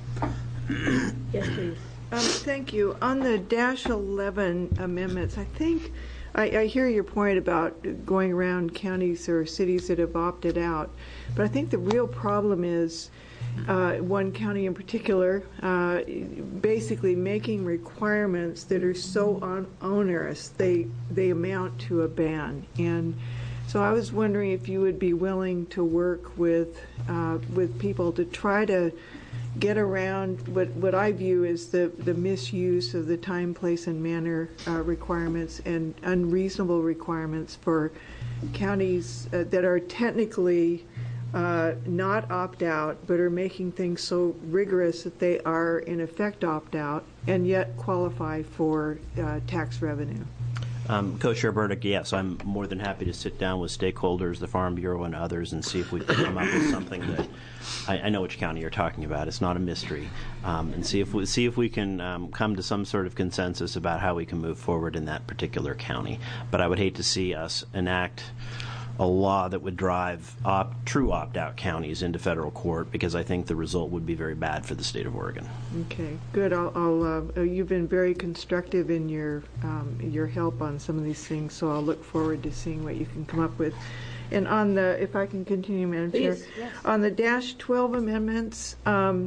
Yes, please. Thank you. On the -11 amendments, I think I hear your point about going around counties or cities that have opted out, but I think the real problem is one county in particular basically making requirements that are so onerous they amount to a ban. And so I was wondering if you would be willing to work with people to try to get around what I view as the misuse of the time, place, and manner requirements and unreasonable requirements for counties that are technically not opt-out, but are making things so rigorous that they are, in effect, opt-out, and yet qualify for tax revenue. Co-Chair Burdick, yes, I'm more than happy to sit down with stakeholders, the Farm Bureau and others, and see if we can come up with something that I know which county you're talking about. It's not a mystery, and see if we can come to some sort of consensus about how we can move forward in that particular county. But I would hate to see us enact a law that would drive true opt-out counties into federal court, because I think the result would be very bad for the state of Oregon. Okay, good. You've been very constructive in your help on some of these things, so I'll look forward to seeing what you can come up with. And on the, if I can continue, Madam Chair, yes. On the -12 amendments,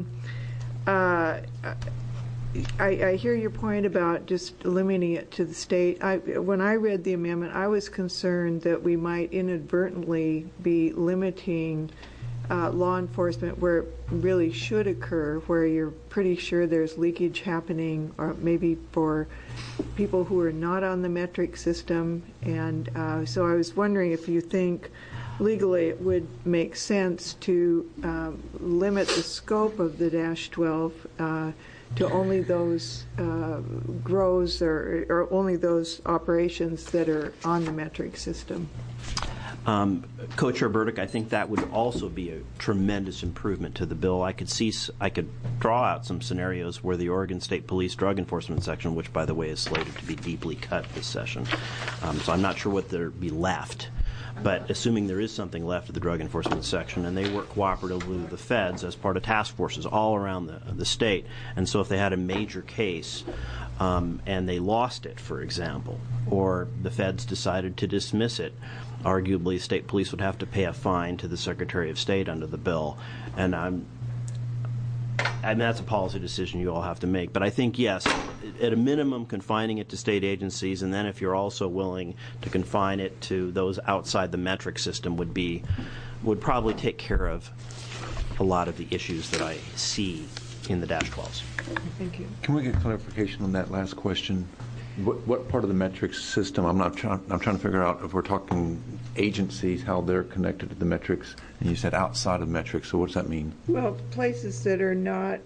I hear your point about just limiting it to the state. When I read the amendment, I was concerned that we might inadvertently be limiting law enforcement where it really should occur, where you're pretty sure there's leakage happening, or maybe for people who are not on the metric system. And so I was wondering if you think legally it would make sense to limit the scope of the -12 to only those grows or only those operations that are on the metric system. Co-Chair Burdick, I think that would also be a tremendous improvement to the bill. I could draw out some scenarios where the Oregon State Police Drug Enforcement Section, which by the way is slated to be deeply cut this session, so I'm not sure what there'd be left. But assuming there is something left of the drug enforcement section, and they work cooperatively with the feds as part of task forces all around the state, and so if they had a major case and they lost it, for example, or the feds decided to dismiss it, arguably state police would have to pay a fine to the Secretary of State under the bill. And that's a policy decision you all have to make. But I think, yes, at a minimum, confining it to state agencies, and then if you're also willing to confine it to those outside the metric system would probably take care of a lot of the issues that I see in the -12s. Thank you. Can we get clarification on that last question? What part of the metrics system? I'm trying to figure out if we're talking agencies, how they're connected to the metrics. And you said outside of metrics, so what does that mean? Well, places that are not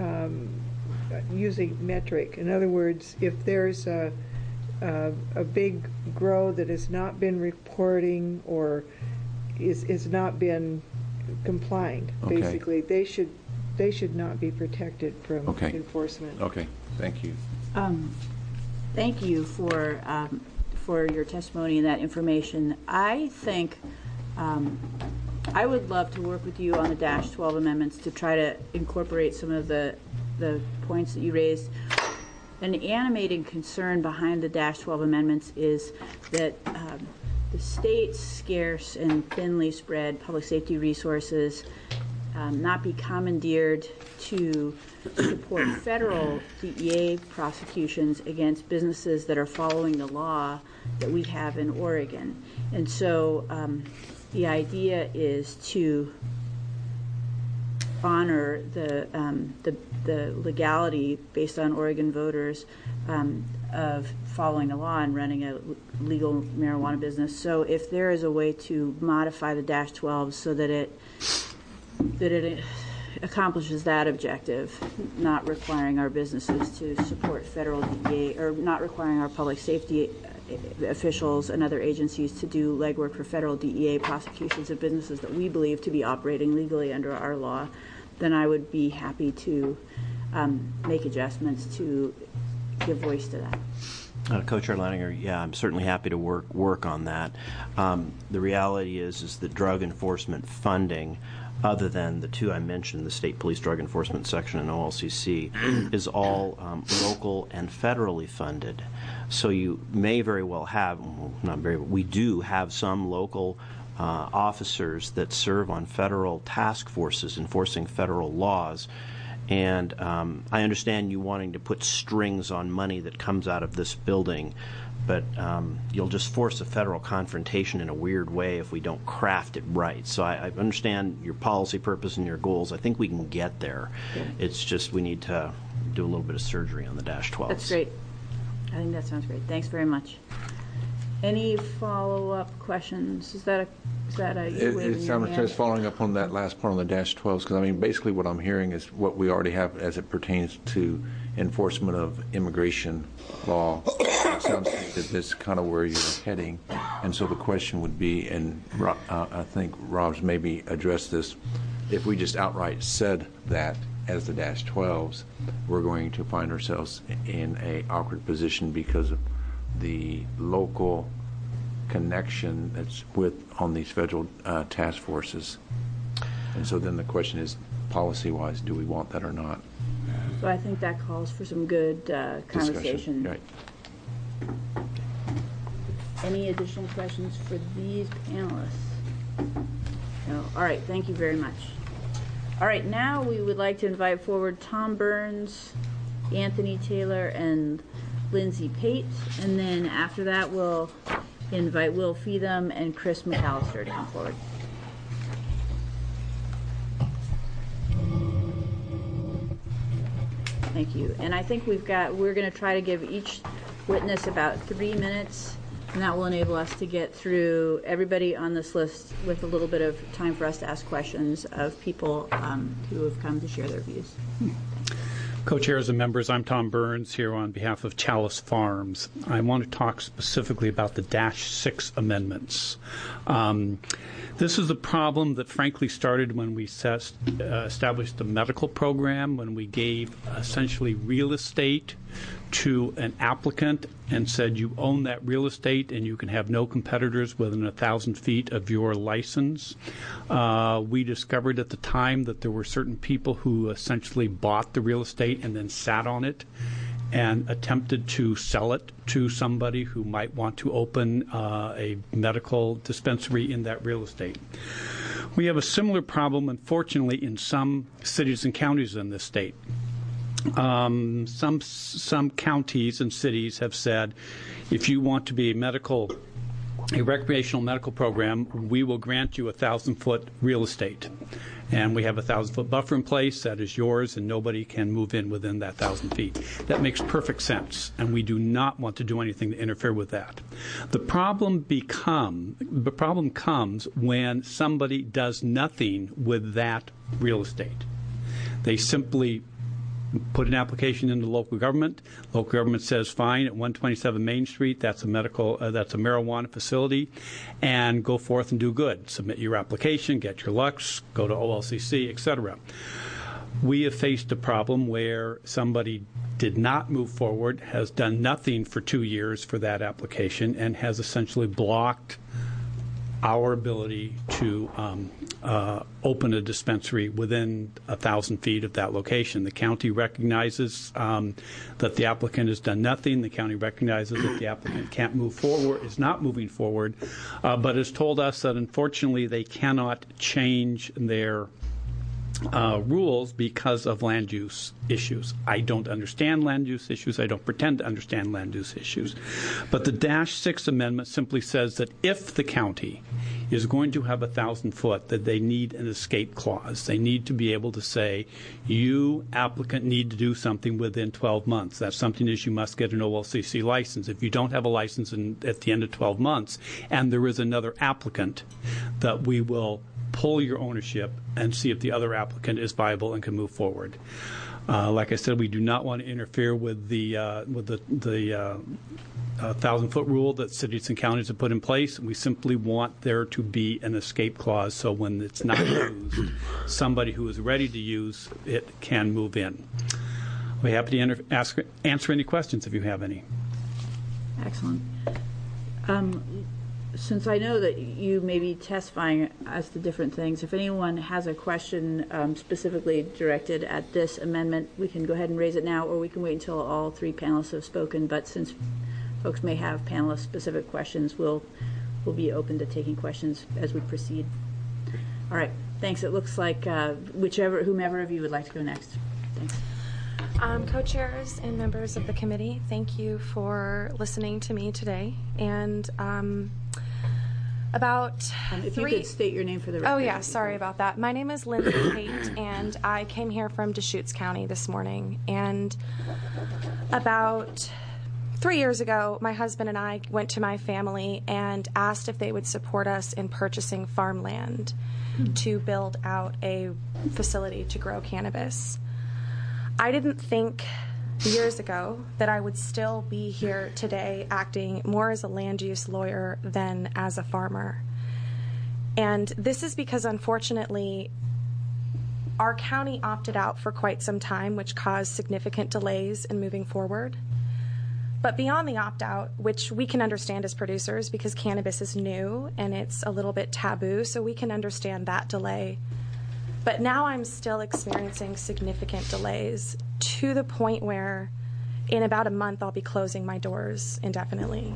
using metric. In other words, if there's a big grow that has not been reporting or is not been complying, basically, they should not be protected from enforcement. Okay, thank you. Thank you for your testimony and that information. I think I would love to work with you on the -12 amendments to try to incorporate some of the points that you raised. An animating concern behind the -12 amendments is that the state's scarce and thinly spread public safety resources not be commandeered to support federal DEA prosecutions against businesses that are following the law that we have in Oregon. And so the idea is to honor the legality based on Oregon voters of following the law and running a legal marijuana business. So if there is a way to modify the -12 so that it accomplishes that objective, not requiring our businesses to support federal DEA, or not requiring our public safety officials and other agencies to do legwork for federal DEA prosecutions of businesses that we believe to be operating legally under our law, then I would be happy to make adjustments to give voice to that. Co-Chair Leininger, yeah, I'm certainly happy to work on that. The reality is that drug enforcement funding, other than the two I mentioned, the State Police Drug Enforcement Section and OLCC, is all local and federally funded. So you may very well have, we do have some local officers that serve on federal task forces enforcing federal laws. And I understand you wanting to put strings on money that comes out of this building, but you'll just force a federal confrontation in a weird way if we don't craft it right. So I understand your policy purpose and your goals. I think we can get there. Yeah. It's just we need to do a little bit of surgery on the -12. That's great. I think that sounds great. Thanks very much. Any follow-up questions? Is that a I'm just following up on that last part on the -12s, because I mean basically what I'm hearing is what we already have as it pertains to enforcement of immigration law. It sounds like that this is kind of where you're heading, and so the question would be, and I think Rob's maybe addressed this, if we just outright said that as the -12s, we're going to find ourselves in a awkward position because of the local connection that's on these federal task forces. And so then the question is, policy-wise, do we want that or not? So I think that calls for some good conversation. Right. Any additional questions for these panelists? No. All right, thank you very much. All right, now we would like to invite forward Tom Burns, Anthony Taylor, and Lindsay Pate, and then after that we'll invite Will Feetham and Chris McAllister to come forward. Thank you. And I think we're going to try to give each witness about 3 minutes, and that will enable us to get through everybody on this list with a little bit of time for us to ask questions of people who have come to share their views. Co-chairs and members, I'm Tom Burns here on behalf of Chalice Farms. I want to talk specifically about the -6 amendments. This is a problem that frankly started when we established the medical program, when we gave essentially real estate to an applicant and said you own that real estate and you can have no competitors within 1,000 feet of your license. We discovered at the time that there were certain people who essentially bought the real estate and then sat on it and attempted to sell it to somebody who might want to open a medical dispensary in that real estate. We have a similar problem, unfortunately, in some cities and counties in this state. Some counties and cities have said, if you want to be a recreational medical program, we will grant you 1,000-foot real estate. And we have a 1,000-foot buffer in place that is yours, and nobody can move in within that 1,000 feet. That makes perfect sense, and we do not want to do anything to interfere with that. The problem comes when somebody does nothing with that real estate. They simply put an application into local government. Local government says, fine, at 127 Main Street, that's a marijuana facility, and go forth and do good. Submit your application, get your Lux, go to OLCC, etc. We have faced a problem where somebody did not move forward, has done nothing for 2 years for that application, and has essentially blocked our ability to open a dispensary within 1,000 feet of that location. The county recognizes that the applicant has done nothing. The county recognizes that the applicant can't move forward, is not moving forward, but has told us that unfortunately they cannot change their rules because of land use issues. I don't understand land use issues. I don't pretend to understand land use issues. But the -6 amendment simply says that if the county is going to have 1,000 foot, that they need an escape clause. They need to be able to say, you, applicant, need to do something within 12 months. That something is you must get an OLCC license. If you don't have a license at the end of 12 months and there is another applicant, that we will pull your ownership and see if the other applicant is viable and can move forward. Like I said, we do not want to interfere with the 1,000-foot rule that cities and counties have put in place. We simply want there to be an escape clause so when it's not used, somebody who is ready to use it can move in. I'll be happy to answer any questions if you have any. Excellent. Since I know that you may be testifying as to different things, if anyone has a question specifically directed at this amendment, we can go ahead and raise it now, or we can wait until all three panelists have spoken. But since folks may have panelist-specific questions, we'll be open to taking questions as we proceed. All right. Thanks. It looks like whomever of you would like to go next. Thanks. Co-chairs and members of the committee, thank you for listening to me today. And if you could state your name for the record. Oh, yeah, sorry about that. My name is Lindsay Pate, and I came here from Deschutes County this morning. And about 3 years ago, my husband and I went to my family and asked if they would support us in purchasing farmland to build out a facility to grow cannabis. I didn't think years ago that I would still be here today acting more as a land use lawyer than as a farmer. And this is because, unfortunately, our county opted out for quite some time, which caused significant delays in moving forward. But beyond the opt-out, which we can understand as producers because cannabis is new and it's a little bit taboo, so we can understand that delay. But now I'm still experiencing significant delays to the point where in about a month I'll be closing my doors indefinitely.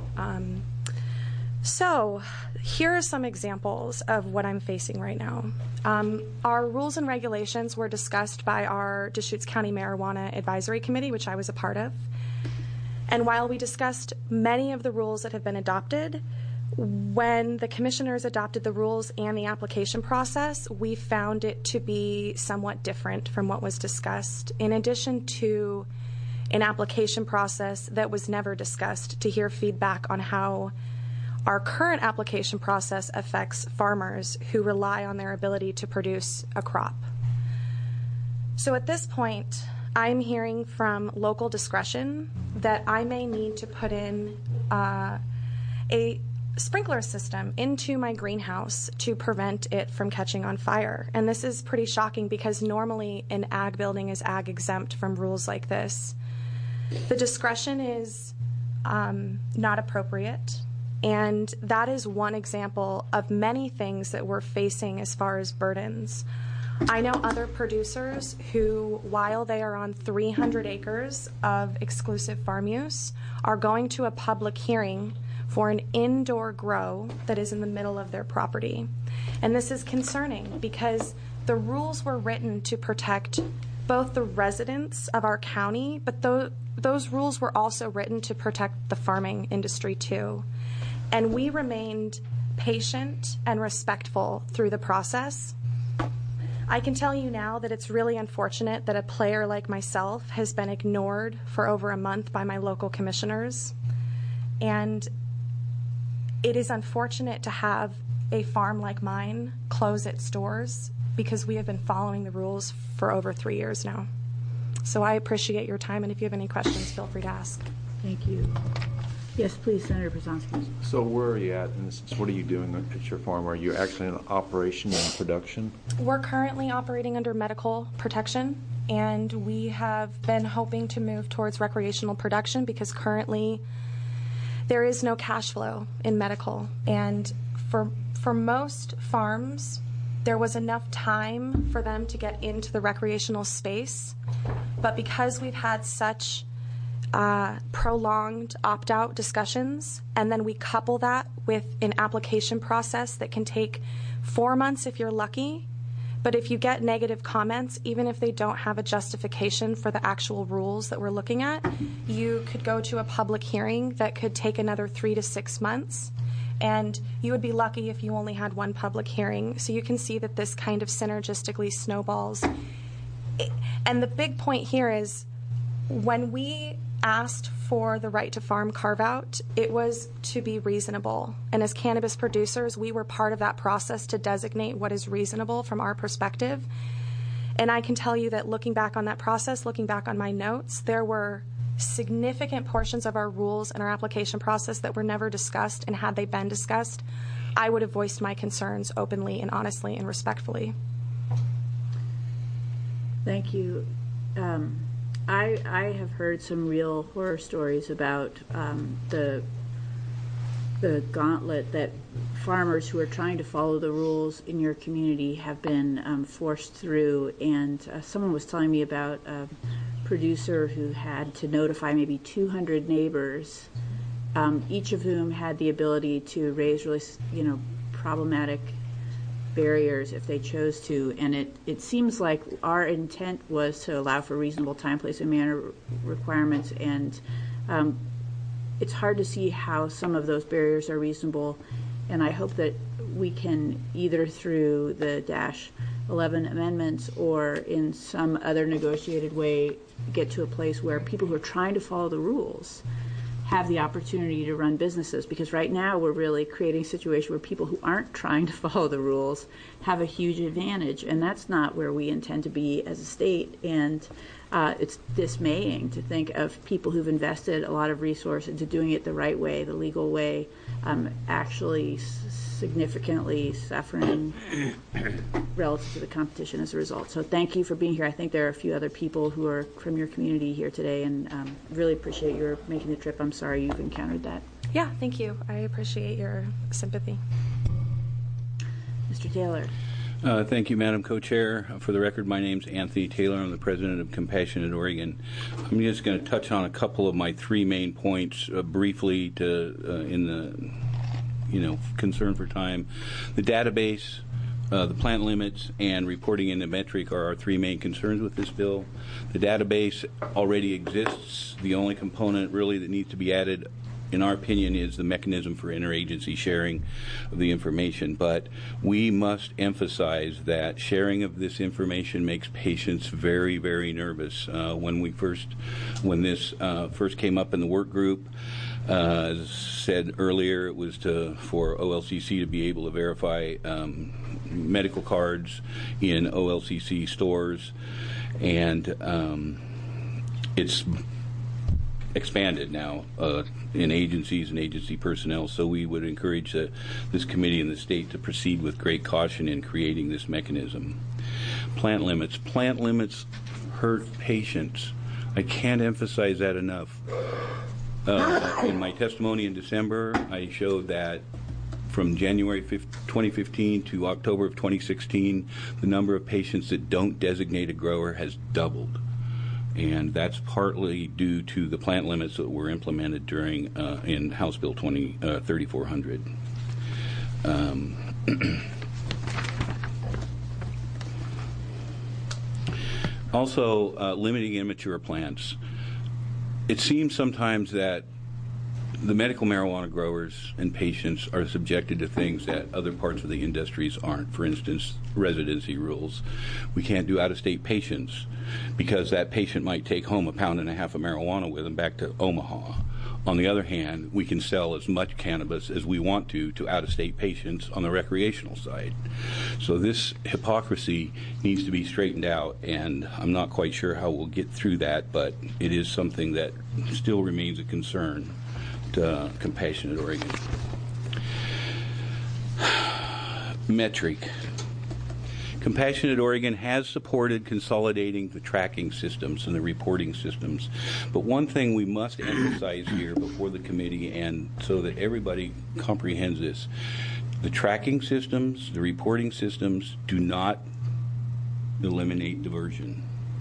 So here are some examples of what I'm facing right now. Our rules and regulations were discussed by our Deschutes County Marijuana Advisory Committee, which I was a part of. And while we discussed many of the rules that have been adopted, when the commissioners adopted the rules and the application process, we found it to be somewhat different from what was discussed. In addition to an application process that was never discussed, to hear feedback on how our current application process affects farmers who rely on their ability to produce a crop. So at this point, I'm hearing from local discretion that I may need to put in a sprinkler system into my greenhouse to prevent it from catching on fire. And this is pretty shocking because normally an ag building is ag exempt from rules like this. The discretion is not appropriate, and that is one example of many things that we're facing as far as burdens. I know other producers who, while they are on 300 acres of exclusive farm use, are going to a public hearing for an indoor grow that is in the middle of their property. And this is concerning because the rules were written to protect both the residents of our county, but those rules were also written to protect the farming industry too. And we remained patient and respectful through the process. I can tell you now that it's really unfortunate that a player like myself has been ignored for over a month by my local commissioners. And it is unfortunate to have a farm like mine close its doors because we have been following the rules for over 3 years now. So I appreciate your time, and if you have any questions, feel free to ask. Thank you. Yes, please, Senator Brzezinski. So where are you at in this? What are you doing at your farm? Are you actually in operation and production? We're currently operating under medical protection, and we have been hoping to move towards recreational production because currently there is no cash flow in medical. And for most farms, there was enough time for them to get into the recreational space. But because we've had such prolonged opt-out discussions, and then we couple that with an application process that can take 4 months if you're lucky. But if you get negative comments, even if they don't have a justification for the actual rules that we're looking at, you could go to a public hearing that could take another 3 to 6 months. And you would be lucky if you only had one public hearing. So you can see that this kind of synergistically snowballs. And the big point here is when we asked for the right to farm carve-out, it was to be reasonable. And as cannabis producers, we were part of that process to designate what is reasonable from our perspective. And I can tell you that looking back on that process, looking back on my notes, there were significant portions of our rules and our application process that were never discussed, and had they been discussed, I would have voiced my concerns openly and honestly and respectfully. Thank you. I have heard some real horror stories about the gauntlet that farmers who are trying to follow the rules in your community have been forced through. And someone was telling me about a producer who had to notify maybe 200 neighbors, each of whom had the ability to raise really, problematic barriers if they chose to. And it seems like our intent was to allow for reasonable time, place, and manner requirements, and it's hard to see how some of those barriers are reasonable. And I hope that we can, either through the -11 amendments or in some other negotiated way, get to a place where people who are trying to follow the rules have the opportunity to run businesses, because right now we're really creating a situation where people who aren't trying to follow the rules have a huge advantage, and that's not where we intend to be as a state. And it's dismaying to think of people who've invested a lot of resource into doing it the right way, the legal way, actually significantly suffering relative to the competition as a result. So thank you for being here. I think there are a few other people who are from your community here today, and really appreciate your making the trip. I'm sorry you've encountered that. Yeah, thank you. I appreciate your sympathy. Mr. Taylor. Thank you, Madam Co-Chair. For the record, my name's Anthony Taylor. I'm the president of Compassionate Oregon. I'm just going to touch on a couple of my three main points briefly in the concern for time. The database, the plant limits, and reporting in the metric are our three main concerns with this bill. The database already exists. The only component really that needs to be added, in our opinion, is the mechanism for interagency sharing of the information. But we must emphasize that sharing of this information makes patients very, very nervous. When this first came up in the work group, as said earlier, it was for OLCC to be able to verify medical cards in OLCC stores, and it's expanded now in agencies and agency personnel. So we would encourage this committee and the state to proceed with great caution in creating this mechanism. Plant limits. Plant limits hurt patients I can't emphasize that enough. In my testimony in December, I showed that from January 2015 to October of 2016, the number of patients that don't designate a grower has doubled. And that's partly due to the plant limits that were implemented during in House Bill 3400. Also, limiting immature plants. It seems sometimes that the medical marijuana growers and patients are subjected to things that other parts of the industries aren't. For instance, residency rules. We can't do out-of-state patients because that patient might take home 1.5 pounds of marijuana with them back to Omaha. On the other hand, we can sell as much cannabis as we want to out-of-state patients on the recreational side. So this hypocrisy needs to be straightened out, and I'm not quite sure how we'll get through that, but it is something that still remains a concern to Compassionate Oregon. Metric. Compassionate Oregon has supported consolidating the tracking systems and the reporting systems. But one thing we must emphasize here before the committee, and so that everybody comprehends this, the tracking systems, the reporting systems do not eliminate diversion.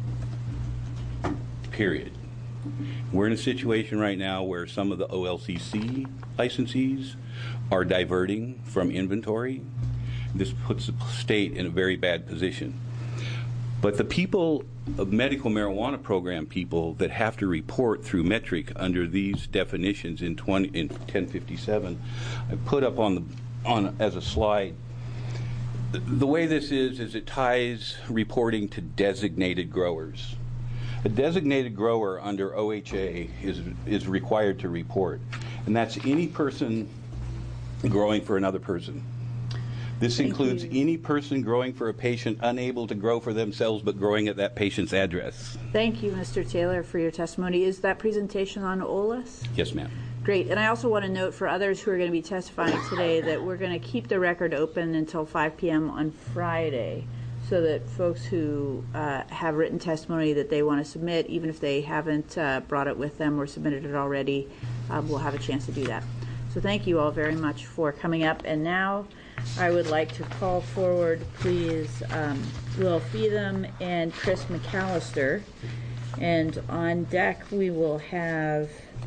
Period. We're in a situation right now where some of the OLCC licensees are diverting from inventory. This puts the state in a very bad position. But the people, medical marijuana program people that have to report through Metric under these definitions in 1057, I put up on as a slide. The way this is it ties reporting to designated growers. A designated grower under OHA is required to report, and that's any person growing for another person. This includes any person growing for a patient unable to grow for themselves but growing at that patient's address. Thank you, Mr. Taylor, for your testimony. Is that presentation on OLS? Yes, ma'am. Great. And I also want to note for others who are going to be testifying today that we're going to keep the record open until 5 p.m. on Friday so that folks who have written testimony that they want to submit, even if they haven't brought it with them or submitted it already, will have a chance to do that. So thank you all very much for coming up. And now I would like to call forward, please, Will Feetham and Chris McAllister. And on deck, we will have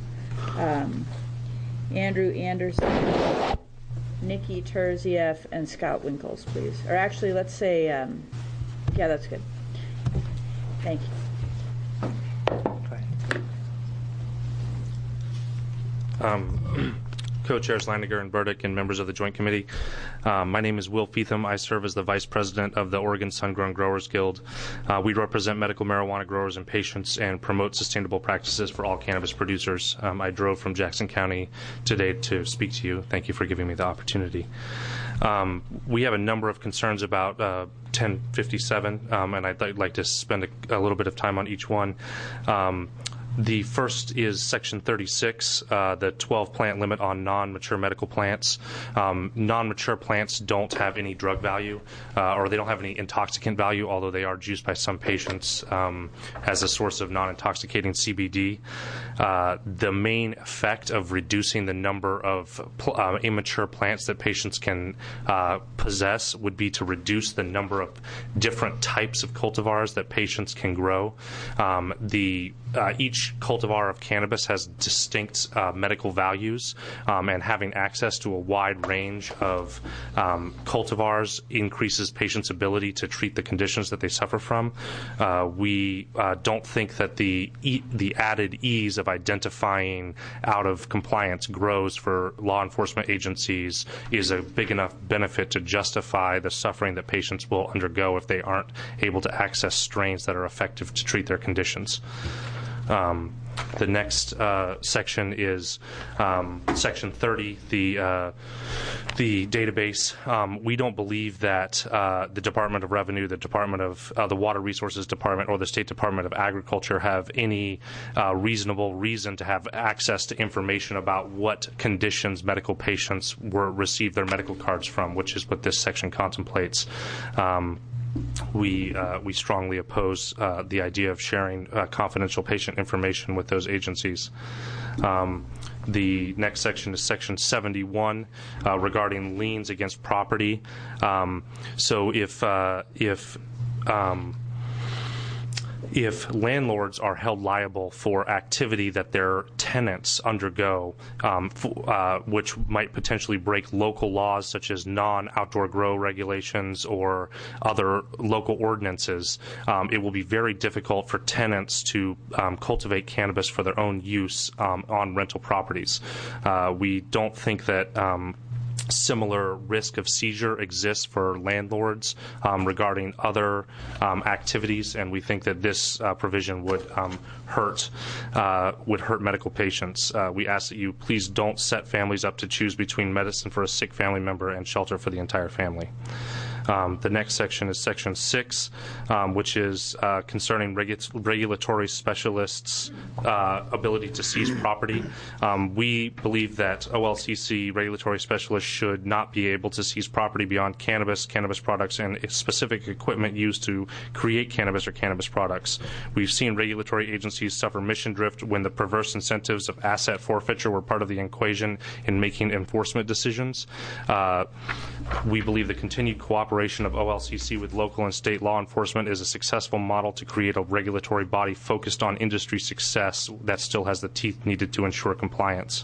Andrew Anderson, Nikki Terzieff, and Scott Winkles, please. Or actually, let's say, yeah, that's good. Thank you. Co-chairs Landiger and Burdick and members of the Joint Committee. My name is Will Feetham. I serve as the Vice President of the Oregon Sun-Grown Growers Guild. We represent medical marijuana growers and patients and promote sustainable practices for all cannabis producers. I drove from Jackson County today to speak to you. Thank you for giving me the opportunity. We have a number of concerns about 1057, and I'd like to spend a little bit of time on each one. The first is Section 36, the 12-plant limit on non-mature medical plants. Non-mature plants don't have any drug value, or they don't have any intoxicant value, although they are used by some patients as a source of non-intoxicating CBD. The main effect of reducing the number of immature plants that patients can possess would be to reduce the number of different types of cultivars that patients can grow. Each cultivar of cannabis has distinct medical values, and having access to a wide range of cultivars increases patients' ability to treat the conditions that they suffer from. We don't think that the added ease of identifying out-of-compliance grows for law enforcement agencies is a big enough benefit to justify the suffering that patients will undergo if they aren't able to access strains that are effective to treat their conditions. The next section is Section 30, the database. We don't believe that the Department of Revenue, the Department of the Water Resources Department, or the State Department of Agriculture have any reasonable reason to have access to information about what conditions medical patients received their medical cards from, which is what this section contemplates. we strongly oppose the idea of sharing confidential patient information with those agencies. The next section is Section 71 regarding liens against property. So if landlords are held liable for activity that their tenants undergo, which might potentially break local laws such as non-outdoor grow regulations or other local ordinances, it will be very difficult for tenants to cultivate cannabis for their own use on rental properties. We don't think that similar risk of seizure exists for landlords regarding other activities, and we think that this provision would hurt medical patients. We ask that you please don't set families up to choose between medicine for a sick family member and shelter for the entire family. The next section is Section 6, which is concerning regulatory specialists' ability to seize property. We believe that OLCC regulatory specialists should not be able to seize property beyond cannabis products, and specific equipment used to create cannabis or cannabis products. We've seen regulatory agencies suffer mission drift when the perverse incentives of asset forfeiture were part of the equation in making enforcement decisions. We believe the continued cooperation of OLCC with local and state law enforcement is a successful model to create a regulatory body focused on industry success that still has the teeth needed to ensure compliance.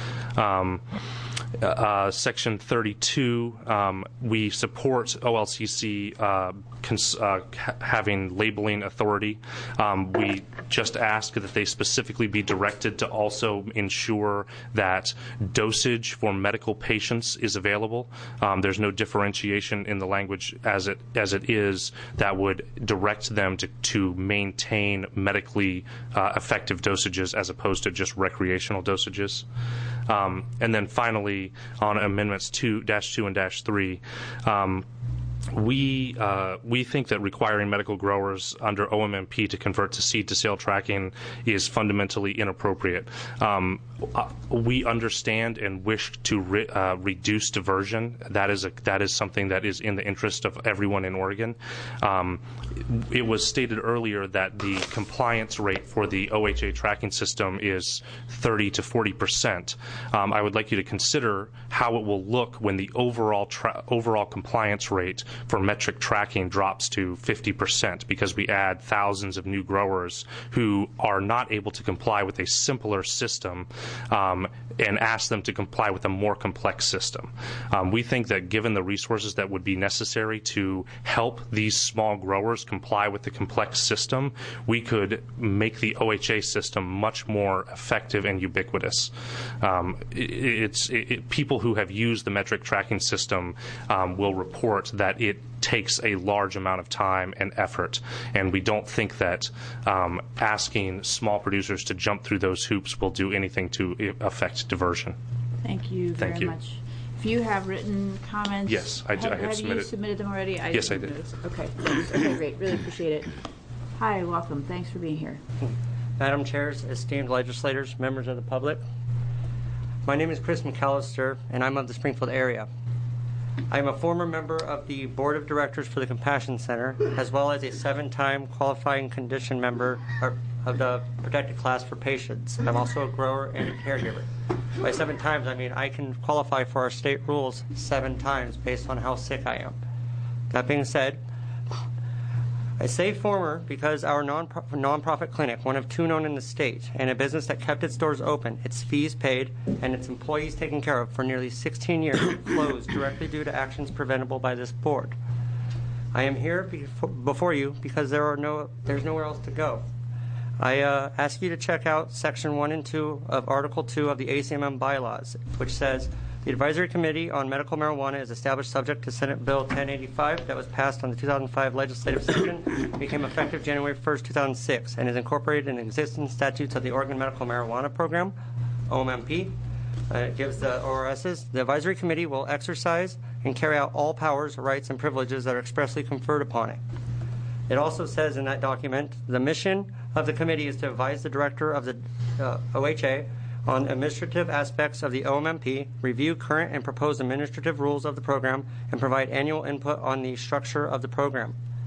Section 32, we support OLCC having labeling authority. We just ask that they specifically be directed to also ensure that dosage for medical patients is available. There's no differentiation in the language as it is that would direct them to maintain medically effective dosages as opposed to just recreational dosages. And then finally, on amendments 2-2 and -3, we think that requiring medical growers under OMMP to convert to seed-to-sale tracking is fundamentally inappropriate. We understand and wish to reduce diversion. That is something that is in the interest of everyone in Oregon. It was stated earlier that the compliance rate for the OHA tracking system is 30 to 40%. I would like you to consider how it will look when the overall compliance rate for metric tracking drops to 50% because we add thousands of new growers who are not able to comply with a simpler system and ask them to comply with a more complex system. We think that given the resources that would be necessary to help these small growers comply with the complex system, we could make the OHA system much more effective and ubiquitous. People who have used the metric tracking system will report that it takes a large amount of time and effort, and we don't think that asking small producers to jump through those hoops will do anything to affect diversion. Thank you very much. If you have written comments, yes, I have have submitted. You submitted them already? Yes, I did. Okay, thanks. Okay, great. Really appreciate it. Hi, welcome. Thanks for being here. Madam Chairs, esteemed legislators, members of the public, my name is Chris McAllister, and I'm of the Springfield area. I am a former member of the Board of Directors for the Compassion Center, as well as a 7-time qualifying condition member of the protected class for patients. I'm also a grower and a caregiver. By 7 times, I mean I can qualify for our state rules 7 times based on how sick I am. That being said, I say former because our nonprofit clinic, one of 2 known in the state, and a business that kept its doors open, its fees paid, and its employees taken care of for nearly 16 years, closed directly due to actions preventable by this board. I am here before you because there's nowhere else to go. I ask you to check out Section 1 and 2 of Article 2 of the ACMM bylaws, which says, the Advisory Committee on Medical Marijuana is established subject to Senate Bill 1085 that was passed on the 2005 legislative session, became effective January 1st, 2006, and is incorporated in existing statutes of the Oregon Medical Marijuana Program, OMMP. It gives the ORSs. The Advisory Committee will exercise and carry out all powers, rights, and privileges that are expressly conferred upon it. It also says in that document, the mission of the committee is to advise the director of the OHA on administrative aspects of the OMMP, review current and proposed administrative rules of the program, and provide annual input on the structure of the program.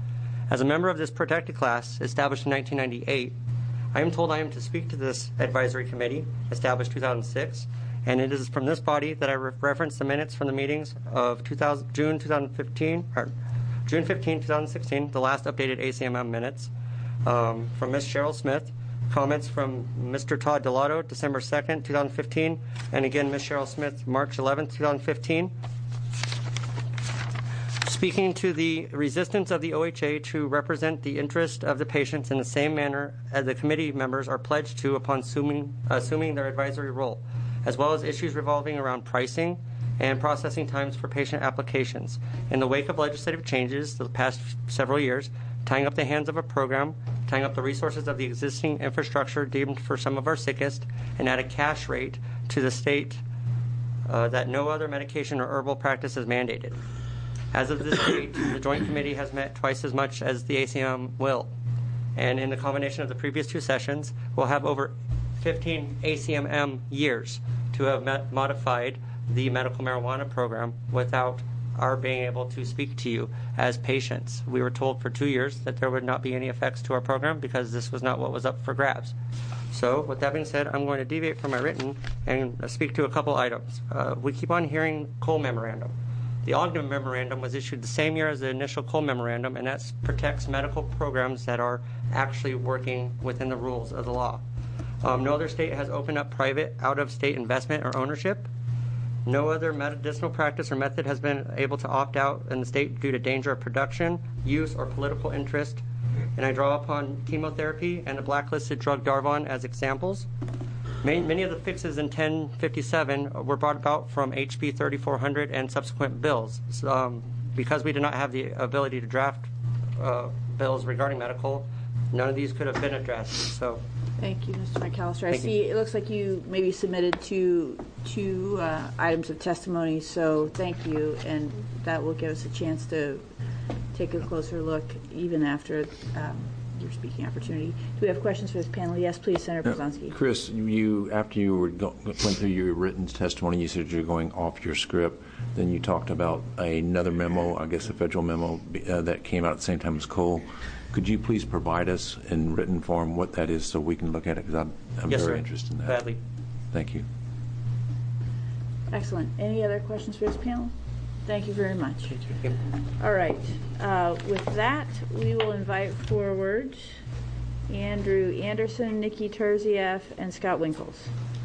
As a member of this protected class, established in 1998, I am told I am to speak to this advisory committee, established 2006, and it is from this body that I reference the minutes from the meetings of June 15, 2016, the last updated ACMM minutes, from Ms. Cheryl Smith, comments from Mr. Todd Delato, December 2nd, 2015, and again Ms. Cheryl Smith, March 11th, 2015. Speaking to the resistance of the OHA to represent the interest of the patients in the same manner as the committee members are pledged to upon assuming their advisory role, as well as issues revolving around pricing and processing times for patient applications. In the wake of legislative changes the past several years, tying up the hands of a program, tying up the resources of the existing infrastructure deemed for some of our sickest, and at a cash rate to the state that no other medication or herbal practice is mandated. As of this date, the Joint Committee has met twice as much as the ACM will. And in the combination of the previous two sessions, we'll have over 15 ACMM years to have modified the medical marijuana program without our being able to speak to you as patients. We were told for 2 years that there would not be any effects to our program because this was not what was up for grabs. So with that being said, I'm going to deviate from my written and speak to a couple items. We keep on hearing Cole Memorandum. The Ogden Memorandum was issued the same year as the initial Cole Memorandum, and that protects medical programs that are actually working within the rules of the law. No other state has opened up private out-of-state investment or ownership. No other medicinal practice or method has been able to opt out in the state due to danger of production, use, or political interest. And I draw upon chemotherapy and the blacklisted drug Darvon as examples. Many of the fixes in 1057 were brought about from HB 3400 and subsequent bills. Because we did not have the ability to draft bills regarding medical, none of these could have been addressed. So. Thank you, Mr. McAllister. I see it looks like you maybe submitted two items of testimony, so thank you, and that will give us a chance to take a closer look even after your speaking opportunity. Do we have questions for this panel? Yes, please, Senator Brzezinski. Chris, after you went through your written testimony, you said you're going off your script. Then you talked about another memo, I guess a federal memo, that came out at the same time as Cole. Could you please provide us in written form what that is so we can look at it? Because I'm yes, very sir. interested in that. Gladly. Thank you. Excellent. Any other questions for this panel? Thank you very much. Thank you. All right. With that, we will invite forward Andrew Anderson, Nikki Terzieff, and Scott Winkles.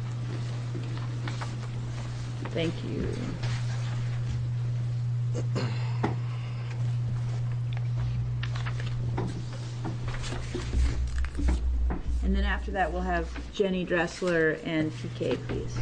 Thank you. And then after that, we'll have Jenny Dressler and PK, please.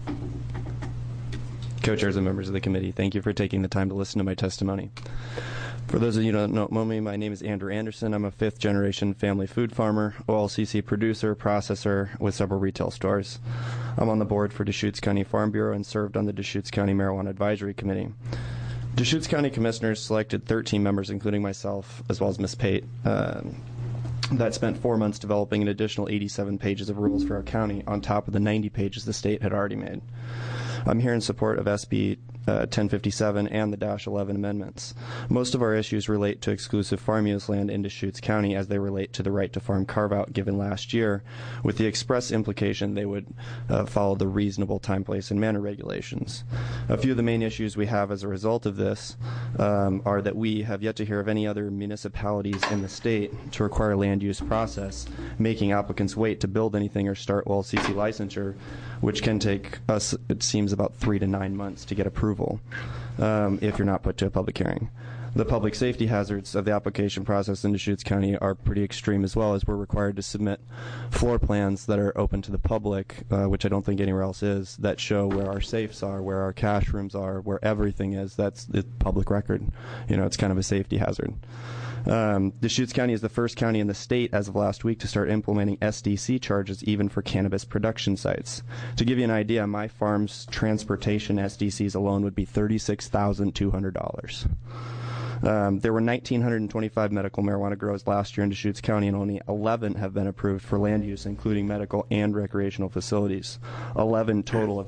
Co-chairs and members of the committee, thank you for taking the time to listen to my testimony. For those of you who don't know me, my name is Andrew Anderson. I'm a fifth-generation family food farmer, OLCC producer, processor with several retail stores. I'm on the board for Deschutes County Farm Bureau and served on the Deschutes County Marijuana Advisory Committee. Deschutes County Commissioners selected 13 members, including myself, as well as Ms. Pate, that spent 4 months developing an additional 87 pages of rules for our county on top of the 90 pages the state had already made. I'm here in support of SB 1057 and the -11 amendments. Most of our issues relate to exclusive farm use land in Deschutes County as they relate to the right to farm carve-out given last year, with the express implication they would follow the reasonable time, place, and manner regulations. A few of the main issues we have as a result of this are that we have yet to hear of any other municipalities in the state to require land use process, making applicants wait to build anything or start OLCC licensure, which can take us, it seems, about 3 to 9 months to get approval if you're not put to a public hearing. The public safety hazards of the application process in Deschutes County are pretty extreme as well, as we're required to submit floor plans that are open to the public, which I don't think anywhere else is, that show where our safes are, where our cash rooms are, where everything is. That's the public record. You know, it's kind of a safety hazard. Deschutes County is the first county in the state as of last week to start implementing SDC charges even for cannabis production sites. To give you an idea, my farm's transportation SDCs alone would be $36,200. There were 1,925 medical marijuana grows last year in Deschutes County, and only 11 have been approved for land use, including medical and recreational facilities. 11 total of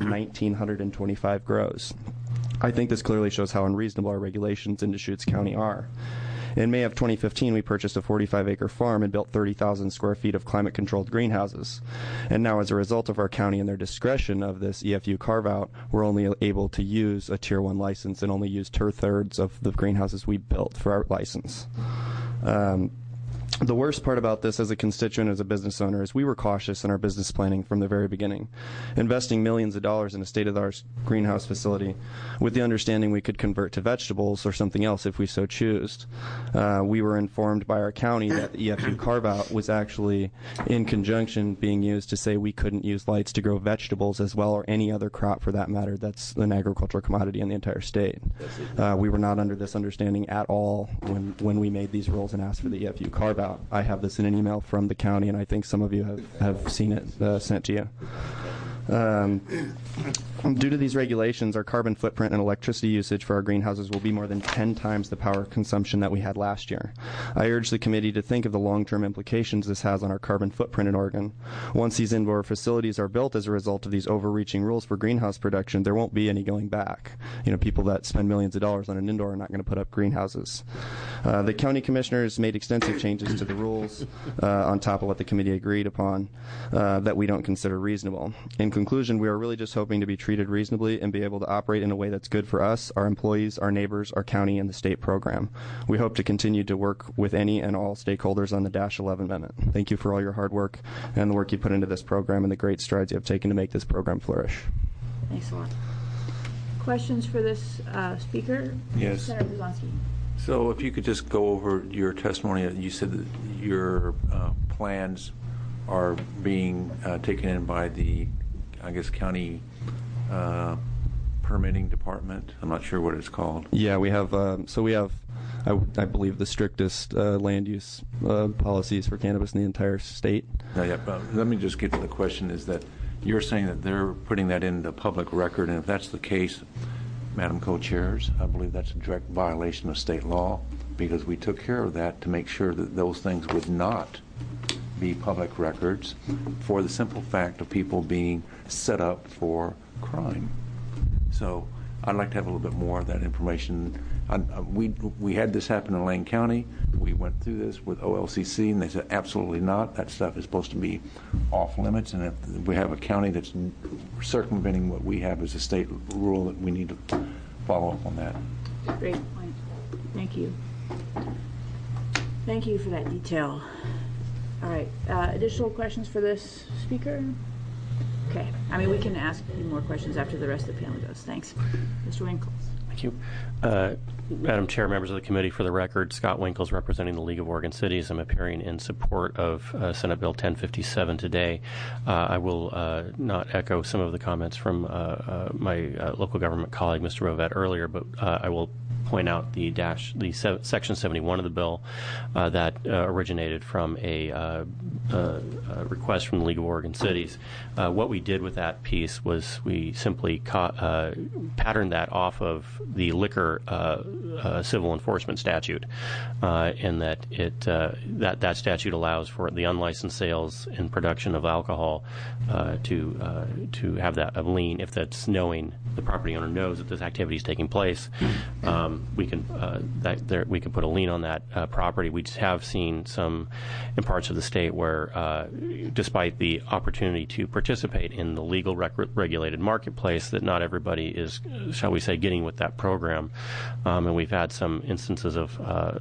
1,925 grows. I think this clearly shows how unreasonable our regulations in Deschutes County are. In May of 2015, we purchased a 45-acre farm and built 30,000 square feet of climate-controlled greenhouses. And now, as a result of our county and their discretion of this EFU carve-out, we're only able to use a Tier 1 license and only use two-thirds of the greenhouses we built for our license. The worst part about this as a constituent, as a business owner, is we were cautious in our business planning from the very beginning, investing millions of dollars in a state-of-the-art greenhouse facility with the understanding we could convert to vegetables or something else if we so choose. We were informed by our county that the EFU carve-out was actually in conjunction being used to say we couldn't use lights to grow vegetables as well, or any other crop for that matter that's an agricultural commodity in the entire state. We were not under this understanding at all when we made these rules and asked for the EFU carve-out. I have this in an email from the county, and I think some of you have seen it sent to you. Due to these regulations, our carbon footprint and electricity usage for our greenhouses will be more than 10 times the power consumption that we had last year. I urge the committee to think of the long-term implications this has on our carbon footprint in Oregon. Once these indoor facilities are built as a result of these overreaching rules for greenhouse production, there won't be any going back. People that spend millions of dollars on an indoor are not going to put up greenhouses. The county commissioners made extensive changes to the rules on top of what the committee agreed upon that we don't consider reasonable. In conclusion, we are really just hoping to be treated reasonably and be able to operate in a way that's good for us, our employees, our neighbors, our county, and the state program. We hope to continue to work with any and all stakeholders on the -11 amendment. Thank you for all your hard work and the work you put into this program and the great strides you have taken to make this program flourish. Thanks a lot. Questions for this speaker? Yes. Senator Blazonski. So if you could just go over your testimony. You said that your plans are being taken in by the, I guess, county permitting department. I'm not sure what it's called. Yeah, we have. I believe the strictest land use policies for cannabis in the entire state. Yeah, but let me just get to the question: is that you're saying that they're putting that into public record, and if that's the case, Madam Co-Chairs, I believe that's a direct violation of state law, because we took care of that to make sure that those things would not be public records, for the simple fact of people being set up for crime. So I'd like to have a little bit more of that information. We had this happen in Lane County. We went through this with OLCC, and they said absolutely not. That stuff is supposed to be off limits, and if we have a county that's circumventing what we have as a state rule, that we need to follow up on that. Great point. Thank you. Thank you for that detail. All right. Additional questions for this speaker? Okay. We can ask you more questions after the rest of the panel goes. Thanks. Mr. Winkles. Thank you. Madam Chair, members of the committee, for the record, Scott Winkles representing the League of Oregon Cities. I'm appearing in support of Senate Bill 1057 today. I will not echo some of the comments from my local government colleague, Mr. Rovette, earlier, but I will point out the Section 71 of the bill that originated from a request from the League of Oregon Cities. What we did with that piece was we simply patterned that off of the liquor civil enforcement statute, in that that statute allows for the unlicensed sales and production of alcohol to have that lien if that's knowing the property owner knows that this activity is taking place. We can put a lien on that property. We have seen some in parts of the state where, despite the opportunity to participate in the legal regulated marketplace, that not everybody is, shall we say, getting with that program. And we've had some instances of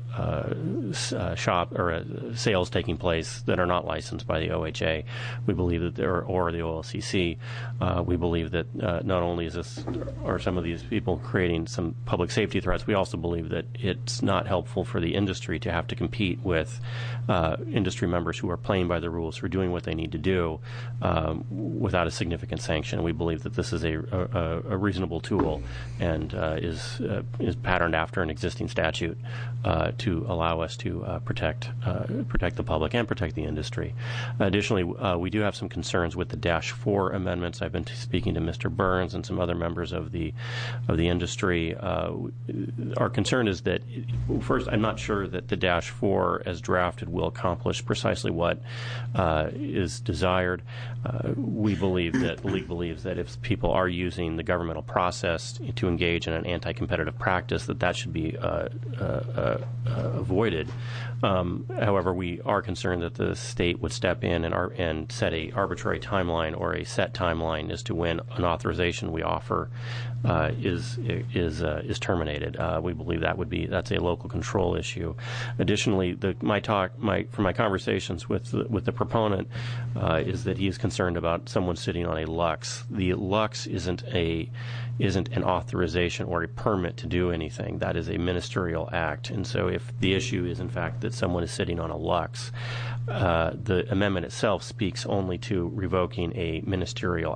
sales taking place that are not licensed by the OHA. We believe that or the OLCC. We believe that not only are some of these people creating some public safety threats, we also believe that it's not helpful for the industry to have to compete with industry members who are playing by the rules, who are doing what they need to do without a significant sanction. We believe that this is a reasonable tool and is patterned after an existing statute to allow us to protect the public and protect the industry. Additionally, we do have some concerns with the -4 amendments. I've been speaking to Mr. Burns and some other members members of the industry. Our concern is that, first, I'm not sure that the -4 as drafted will accomplish precisely what is desired. We believe that, the league believes that if people are using the governmental process to engage in an anti-competitive practice, that should be avoided. However, we are concerned that the state would step in and set a arbitrary timeline or a set timeline as to when an authorization we offer is terminated. We believe that's a local control issue. Additionally, from my conversations with the proponent is that he is concerned about someone sitting on a LUX. The LUX isn't an authorization or a permit to do anything. That is a ministerial act. And so if the issue is, in fact, that someone is sitting on a LUX, the amendment itself speaks only to revoking a ministerial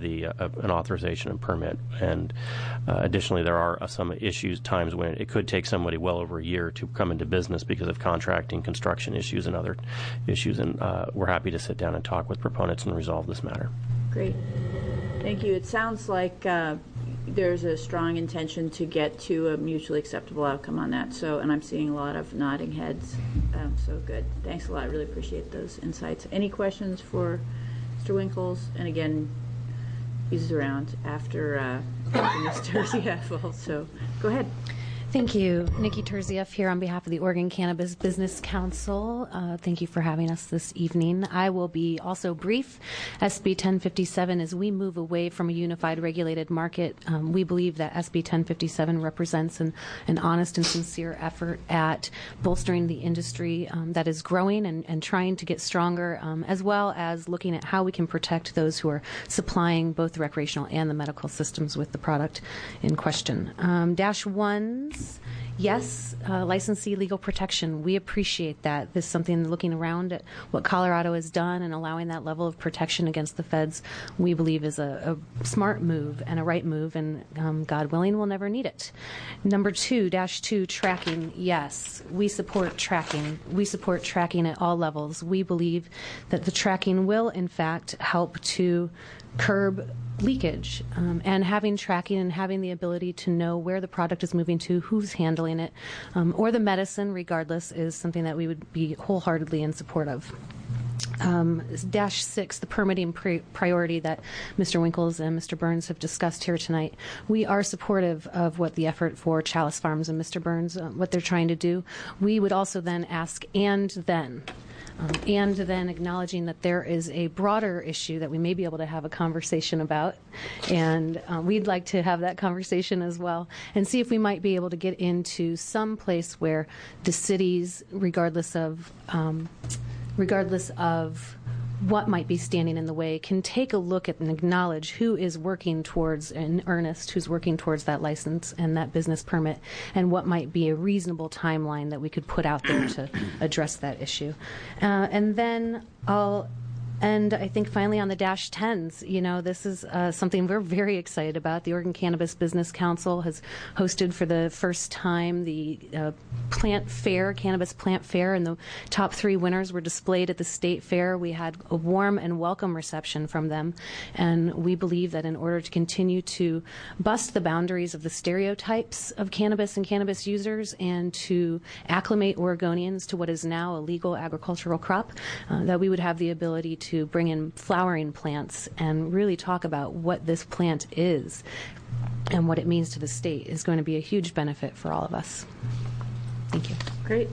an authorization and permit. And additionally, there are some times when it could take somebody well over a year to come into business because of contracting, construction issues, and other issues. And we're happy to sit down and talk with proponents and resolve this matter. Great. Thank you. It sounds like there's a strong intention to get to a mutually acceptable outcome on that. And I'm seeing a lot of nodding heads. So good. Thanks a lot. I really appreciate those insights. Any questions for Mr. Winkles? And again, he's around after Ms. Terzieff. So go ahead. Thank you. Nikki Terzieff here on behalf of the Oregon Cannabis Business Council. Thank you for having us this evening. I will be also brief. SB 1057, as we move away from a unified regulated market, we believe that SB 1057 represents an honest and sincere effort at bolstering the industry that is growing and trying to get stronger, as well as looking at how we can protect those who are supplying both the recreational and the medical systems with the product in question. -1s. Yes, licensee legal protection. We appreciate that. This is something, looking around at what Colorado has done and allowing that level of protection against the feds, we believe is a smart move and a right move, and God willing, we'll never need it. Number 2, -2, tracking. Yes, we support tracking. We support tracking at all levels. We believe that the tracking will, in fact, help to curb leakage, and having tracking and having the ability to know where the product is moving to, who's handling it, or the medicine, regardless, is something that we would be wholeheartedly in support of. -6, the permitting priority that Mr. Winkles and Mr. Burns have discussed here tonight. We are supportive of what the effort for Chalice Farms and Mr. Burns, what they're trying to do. We would also then ask, and then acknowledging that there is a broader issue that we may be able to have a conversation about, and we'd like to have that conversation as well, and see if we might be able to get into some place where the cities, regardless of what might be standing in the way, can take a look at and acknowledge who is working towards, in earnest, who's working towards that license and that business permit, and what might be a reasonable timeline that we could put out there to address that issue. And then I'll end, I think, finally on the -10s. This is something we're very excited about. The Oregon Cannabis Business Council has hosted for the first time the plant fair, cannabis plant fair, and the top 3 winners were displayed at the state fair. We had a warm and welcome reception from them, and we believe that in order to continue to bust the boundaries of the stereotypes of cannabis and cannabis users and to acclimate Oregonians to what is now a legal agricultural crop, that we would have the ability to bring in flowering plants and really talk about what this plant is and what it means to the state is going to be a huge benefit for all of us. Thank you. Great.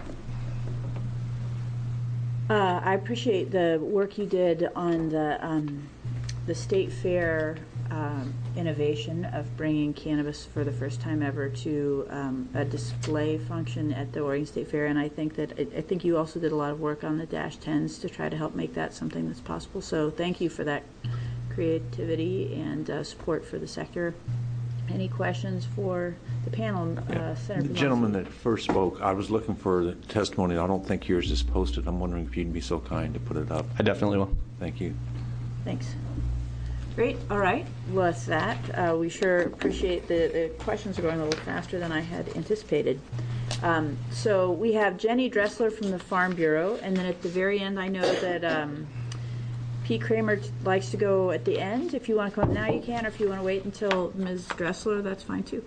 I appreciate the work you did on the state fair innovation of bringing cannabis for the first time ever to a display function at the Oregon State Fair, and I think you also did a lot of work on the -10s to try to help make that something that's possible. So thank you for that creativity and support for the sector. Any questions for the panel? Senator The gentleman that first spoke, I was looking for the testimony. I don't think yours is posted. I'm wondering if you'd be so kind to put it up. I definitely will. Thank you. Thanks. Great. All right. Well, that's that. We sure appreciate the questions are going a little faster than I had anticipated. So we have Jenny Dressler from the Farm Bureau, and then at the very end, I know that Pete Kramer likes to go at the end. If you want to come up now, you can, or if you want to wait until Ms. Dressler, that's fine too.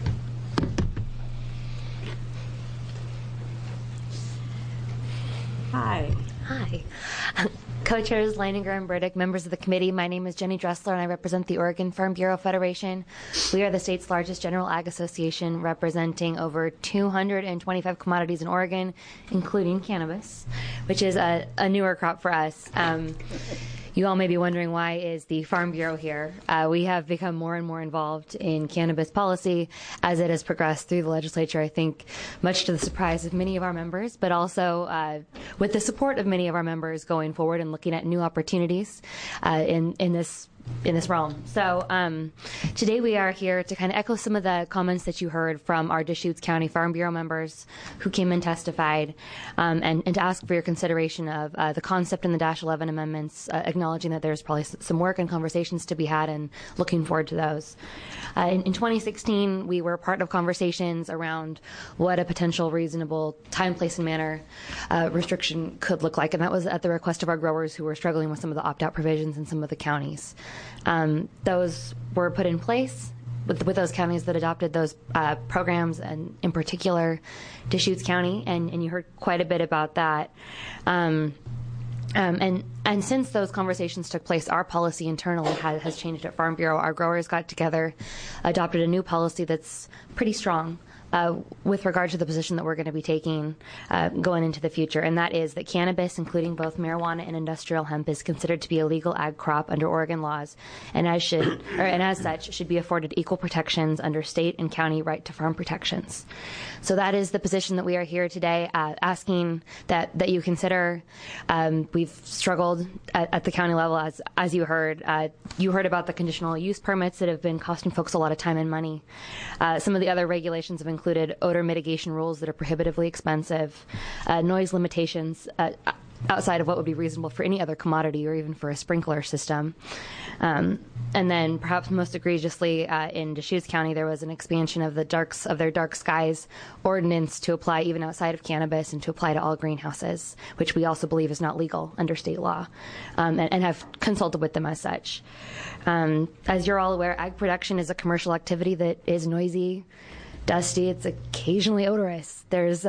Hi. Hi. Co-chairs Leininger and Burdick, members of the committee, my name is Jenny Dressler and I represent the Oregon Farm Bureau Federation. We are the state's largest general ag association, representing over 225 commodities in Oregon, including cannabis, which is a newer crop for us. You all may be wondering, why is the Farm Bureau here? We have become more and more involved in cannabis policy as it has progressed through the legislature, I think, much to the surprise of many of our members, but also with the support of many of our members going forward and looking at new opportunities in this realm. So today we are here to kind of echo some of the comments that you heard from our Deschutes County Farm Bureau members who came and testified, and to ask for your consideration of the concept in the Dash 11 amendments, acknowledging that there's probably some work and conversations to be had, and looking forward to those. In 2016, we were part of conversations around what a potential reasonable time, place, and manner restriction could look like, and that was at the request of our growers who were struggling with some of the opt-out provisions in some of the counties. Those were put in place with those counties that adopted those programs, and in particular Deschutes County, and you heard quite a bit about that. And since those conversations took place, our policy internally has changed at Farm Bureau. Our growers got together, adopted a new policy that's pretty strong with regard to the position that we're going to be taking going into the future, and that is that cannabis, including both marijuana and industrial hemp, is considered to be a legal ag crop under Oregon laws, and as such should be afforded equal protections under state and county right to farm protections. So that is the position that we are here today asking that you consider. We've struggled at the county level, as you heard. You heard about the conditional use permits that have been costing folks a lot of time and money. Some of the other regulations have included odor mitigation rules that are prohibitively expensive, noise limitations outside of what would be reasonable for any other commodity or even for a sprinkler system. And then perhaps most egregiously in Deschutes County, there was an expansion of their dark skies ordinance to apply even outside of cannabis and to apply to all greenhouses, which we also believe is not legal under state law, and have consulted with them as such. As you're all aware, ag production is a commercial activity that is noisy, dusty. It's occasionally odorous.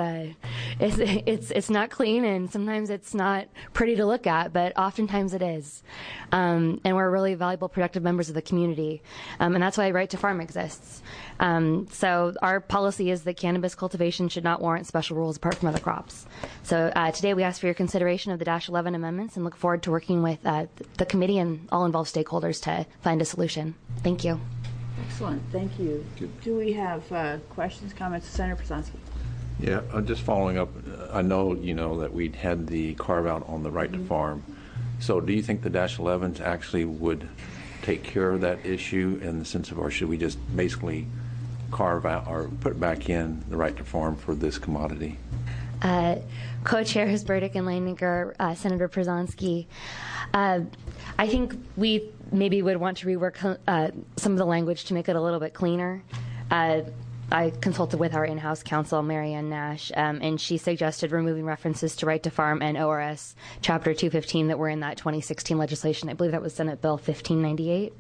It's not clean, and sometimes it's not pretty to look at, but oftentimes it is. And we're really valuable, productive members of the community, and that's why Right to Farm exists. So our policy is that cannabis cultivation should not warrant special rules apart from other crops. So today we ask for your consideration of the Dash 11 amendments and look forward to working with the committee and all involved stakeholders to find a solution. Thank you. Excellent. Thank you. Do we have questions, comments? Senator Przanski. Yeah, just following up, I know that we'd had the carve-out on the right to farm. So do you think the Dash 11s actually would take care of that issue in the sense of, or should we just basically carve out or put back in the right to farm for this commodity? Co-chairs Burdick and Leininger, Senator Przanski, I think we maybe would want to rework some of the language to make it a little bit cleaner. I consulted with our in-house counsel, Marianne Nash, and she suggested removing references to right to farm and ORS Chapter 215 that were in that 2016 legislation. I believe that was Senate Bill 1598.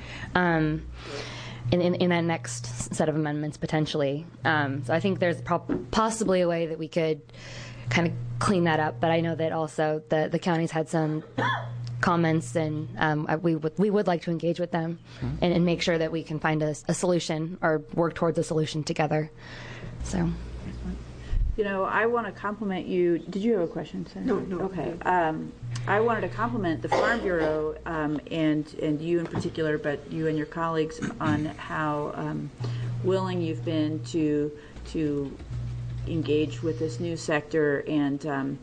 In that next set of amendments, potentially. So I think there's possibly a way that we could kind of clean that up, but I know that also the county's had some comments, and we would like to engage with them and make sure that we can find a solution or work towards a solution together. So, I want to compliment you. Did you have a question, Senator? No. Okay. I wanted to compliment the Farm Bureau and you in particular, but you and your colleagues on how willing you've been to engage with this new sector and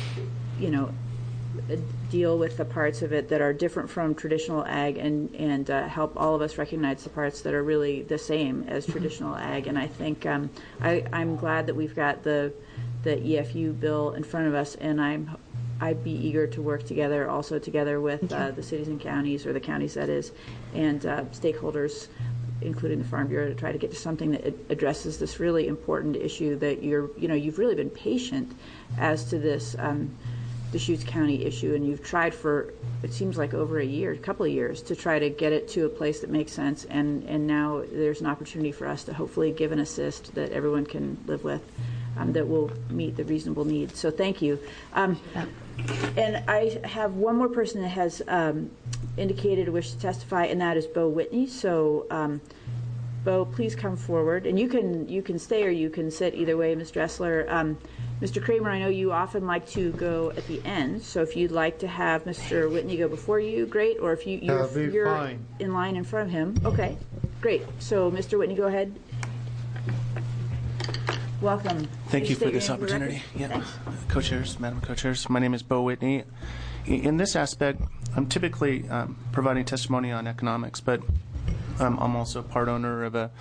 deal with the parts of it that are different from traditional ag and help all of us recognize the parts that are really the same as traditional ag. And I think I'm glad that we've got the EFU bill in front of us, and I'd be eager to work together with the cities and counties, or the counties that is, and stakeholders, including the Farm Bureau, to try to get to something that addresses this really important issue that you've really been patient as to this Deschutes County issue, and you've tried for, it seems like over a couple of years, to try to get it to a place that makes sense, and now there's an opportunity for us to hopefully give an assist that everyone can live with, that will meet the reasonable needs. So thank you. And I have one more person that has indicated a wish to testify, and that is Bo Whitney. So Bo, please come forward, and you can stay or you can sit, either way, Ms. Dressler. Mr. Kramer, I know you often like to go at the end, so if you'd like to have Mr. Whitney go before you, great, or if you're fine. In line in front of him, okay, great. So Mr. Whitney, go ahead. Welcome. Thank you for this opportunity. Yeah. Co-chairs, Madam Co-chairs, my name is Bo Whitney. In this aspect, I'm typically providing testimony on economics, but I'm also part owner of a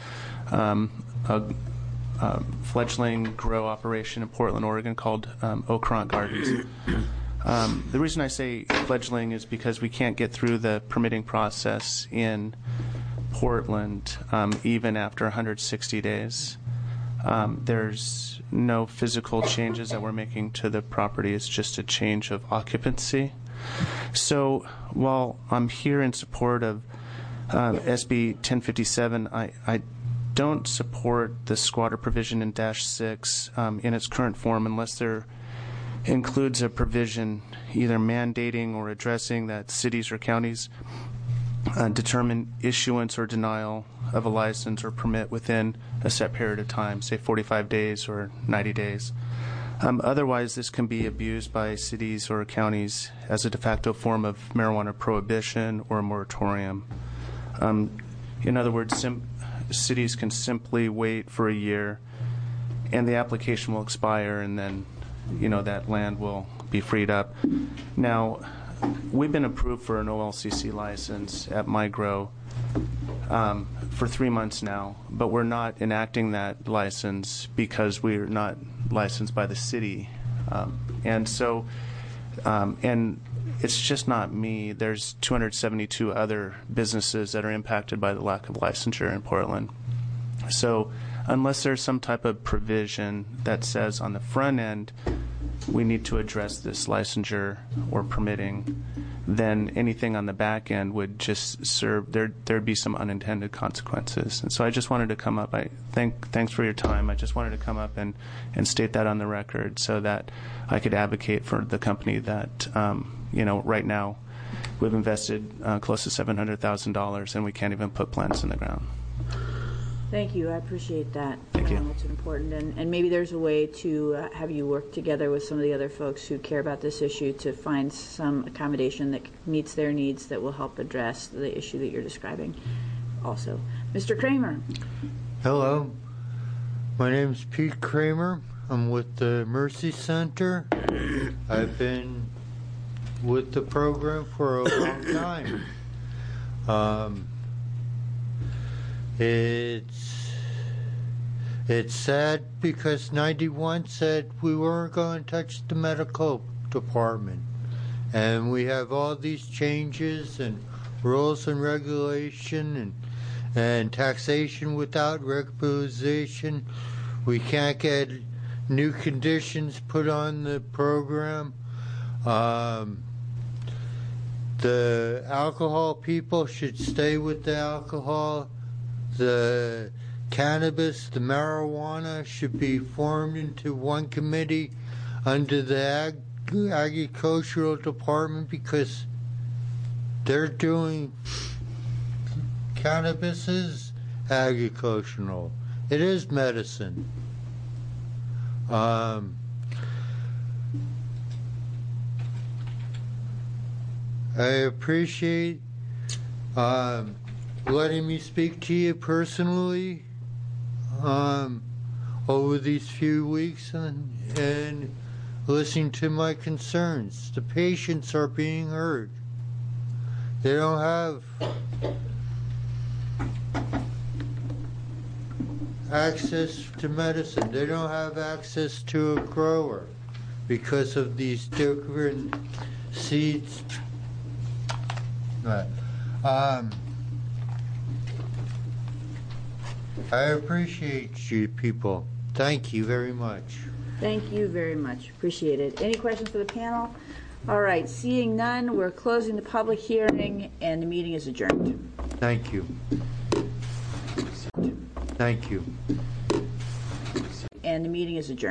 fledgling grow operation in Portland, Oregon called Okront Gardens. The reason I say fledgling is because we can't get through the permitting process in Portland even after 160 days. There's no physical changes that we're making to the property. It's just a change of occupancy. So while I'm here in support of SB 1057, I don't support the squatter provision in -6 in its current form unless there includes a provision either mandating or addressing that cities or counties determine issuance or denial of a license or permit within a set period of time, say 45 days or 90 days. Otherwise, this can be abused by cities or counties as a de facto form of marijuana prohibition or a moratorium. In other words, cities can simply wait for a year and the application will expire, and then that land will be freed up. Now, we've been approved for an OLCC license at MyGrow for 3 months now, but we're not enacting that license because we're not licensed by the city. And it's just not me. There's 272 other businesses that are impacted by the lack of licensure in Portland. So unless there's some type of provision that says on the front end we need to address this licensure or permitting, then anything on the back end would just serve, there'd be some unintended consequences. And so I just wanted to come up, thanks for your time. I just wanted to come up and state that on the record so that I could advocate for the company that, right now we've invested close to $700,000 and we can't even put plants in the ground. Thank you. I appreciate that. Thank you. It's important. And maybe there's a way to have you work together with some of the other folks who care about this issue to find some accommodation that meets their needs that will help address the issue that you're describing also. Mr. Kramer. Hello. My name is Pete Kramer. I'm with the Mercy Center. I've been with the program for a long time. It's sad because 91 said we weren't going to touch the medical department. And we have all these changes and rules and regulation and taxation without regularization. We can't get new conditions put on the program. The alcohol people should stay with the alcohol. The cannabis, the marijuana should be formed into one committee under the agricultural department because they're doing cannabis is agricultural. It is medicine. I appreciate letting me speak to you personally over these few weeks and listening to my concerns. The patients are being heard. They don't have access to medicine. They don't have access to a grower because of these different seeds. I appreciate you people. Thank you very much. Thank you very much. Appreciate it. Any questions for the panel? All right, seeing none, we're closing the public hearing and the meeting is adjourned. Thank you. Thank you. And the meeting is adjourned.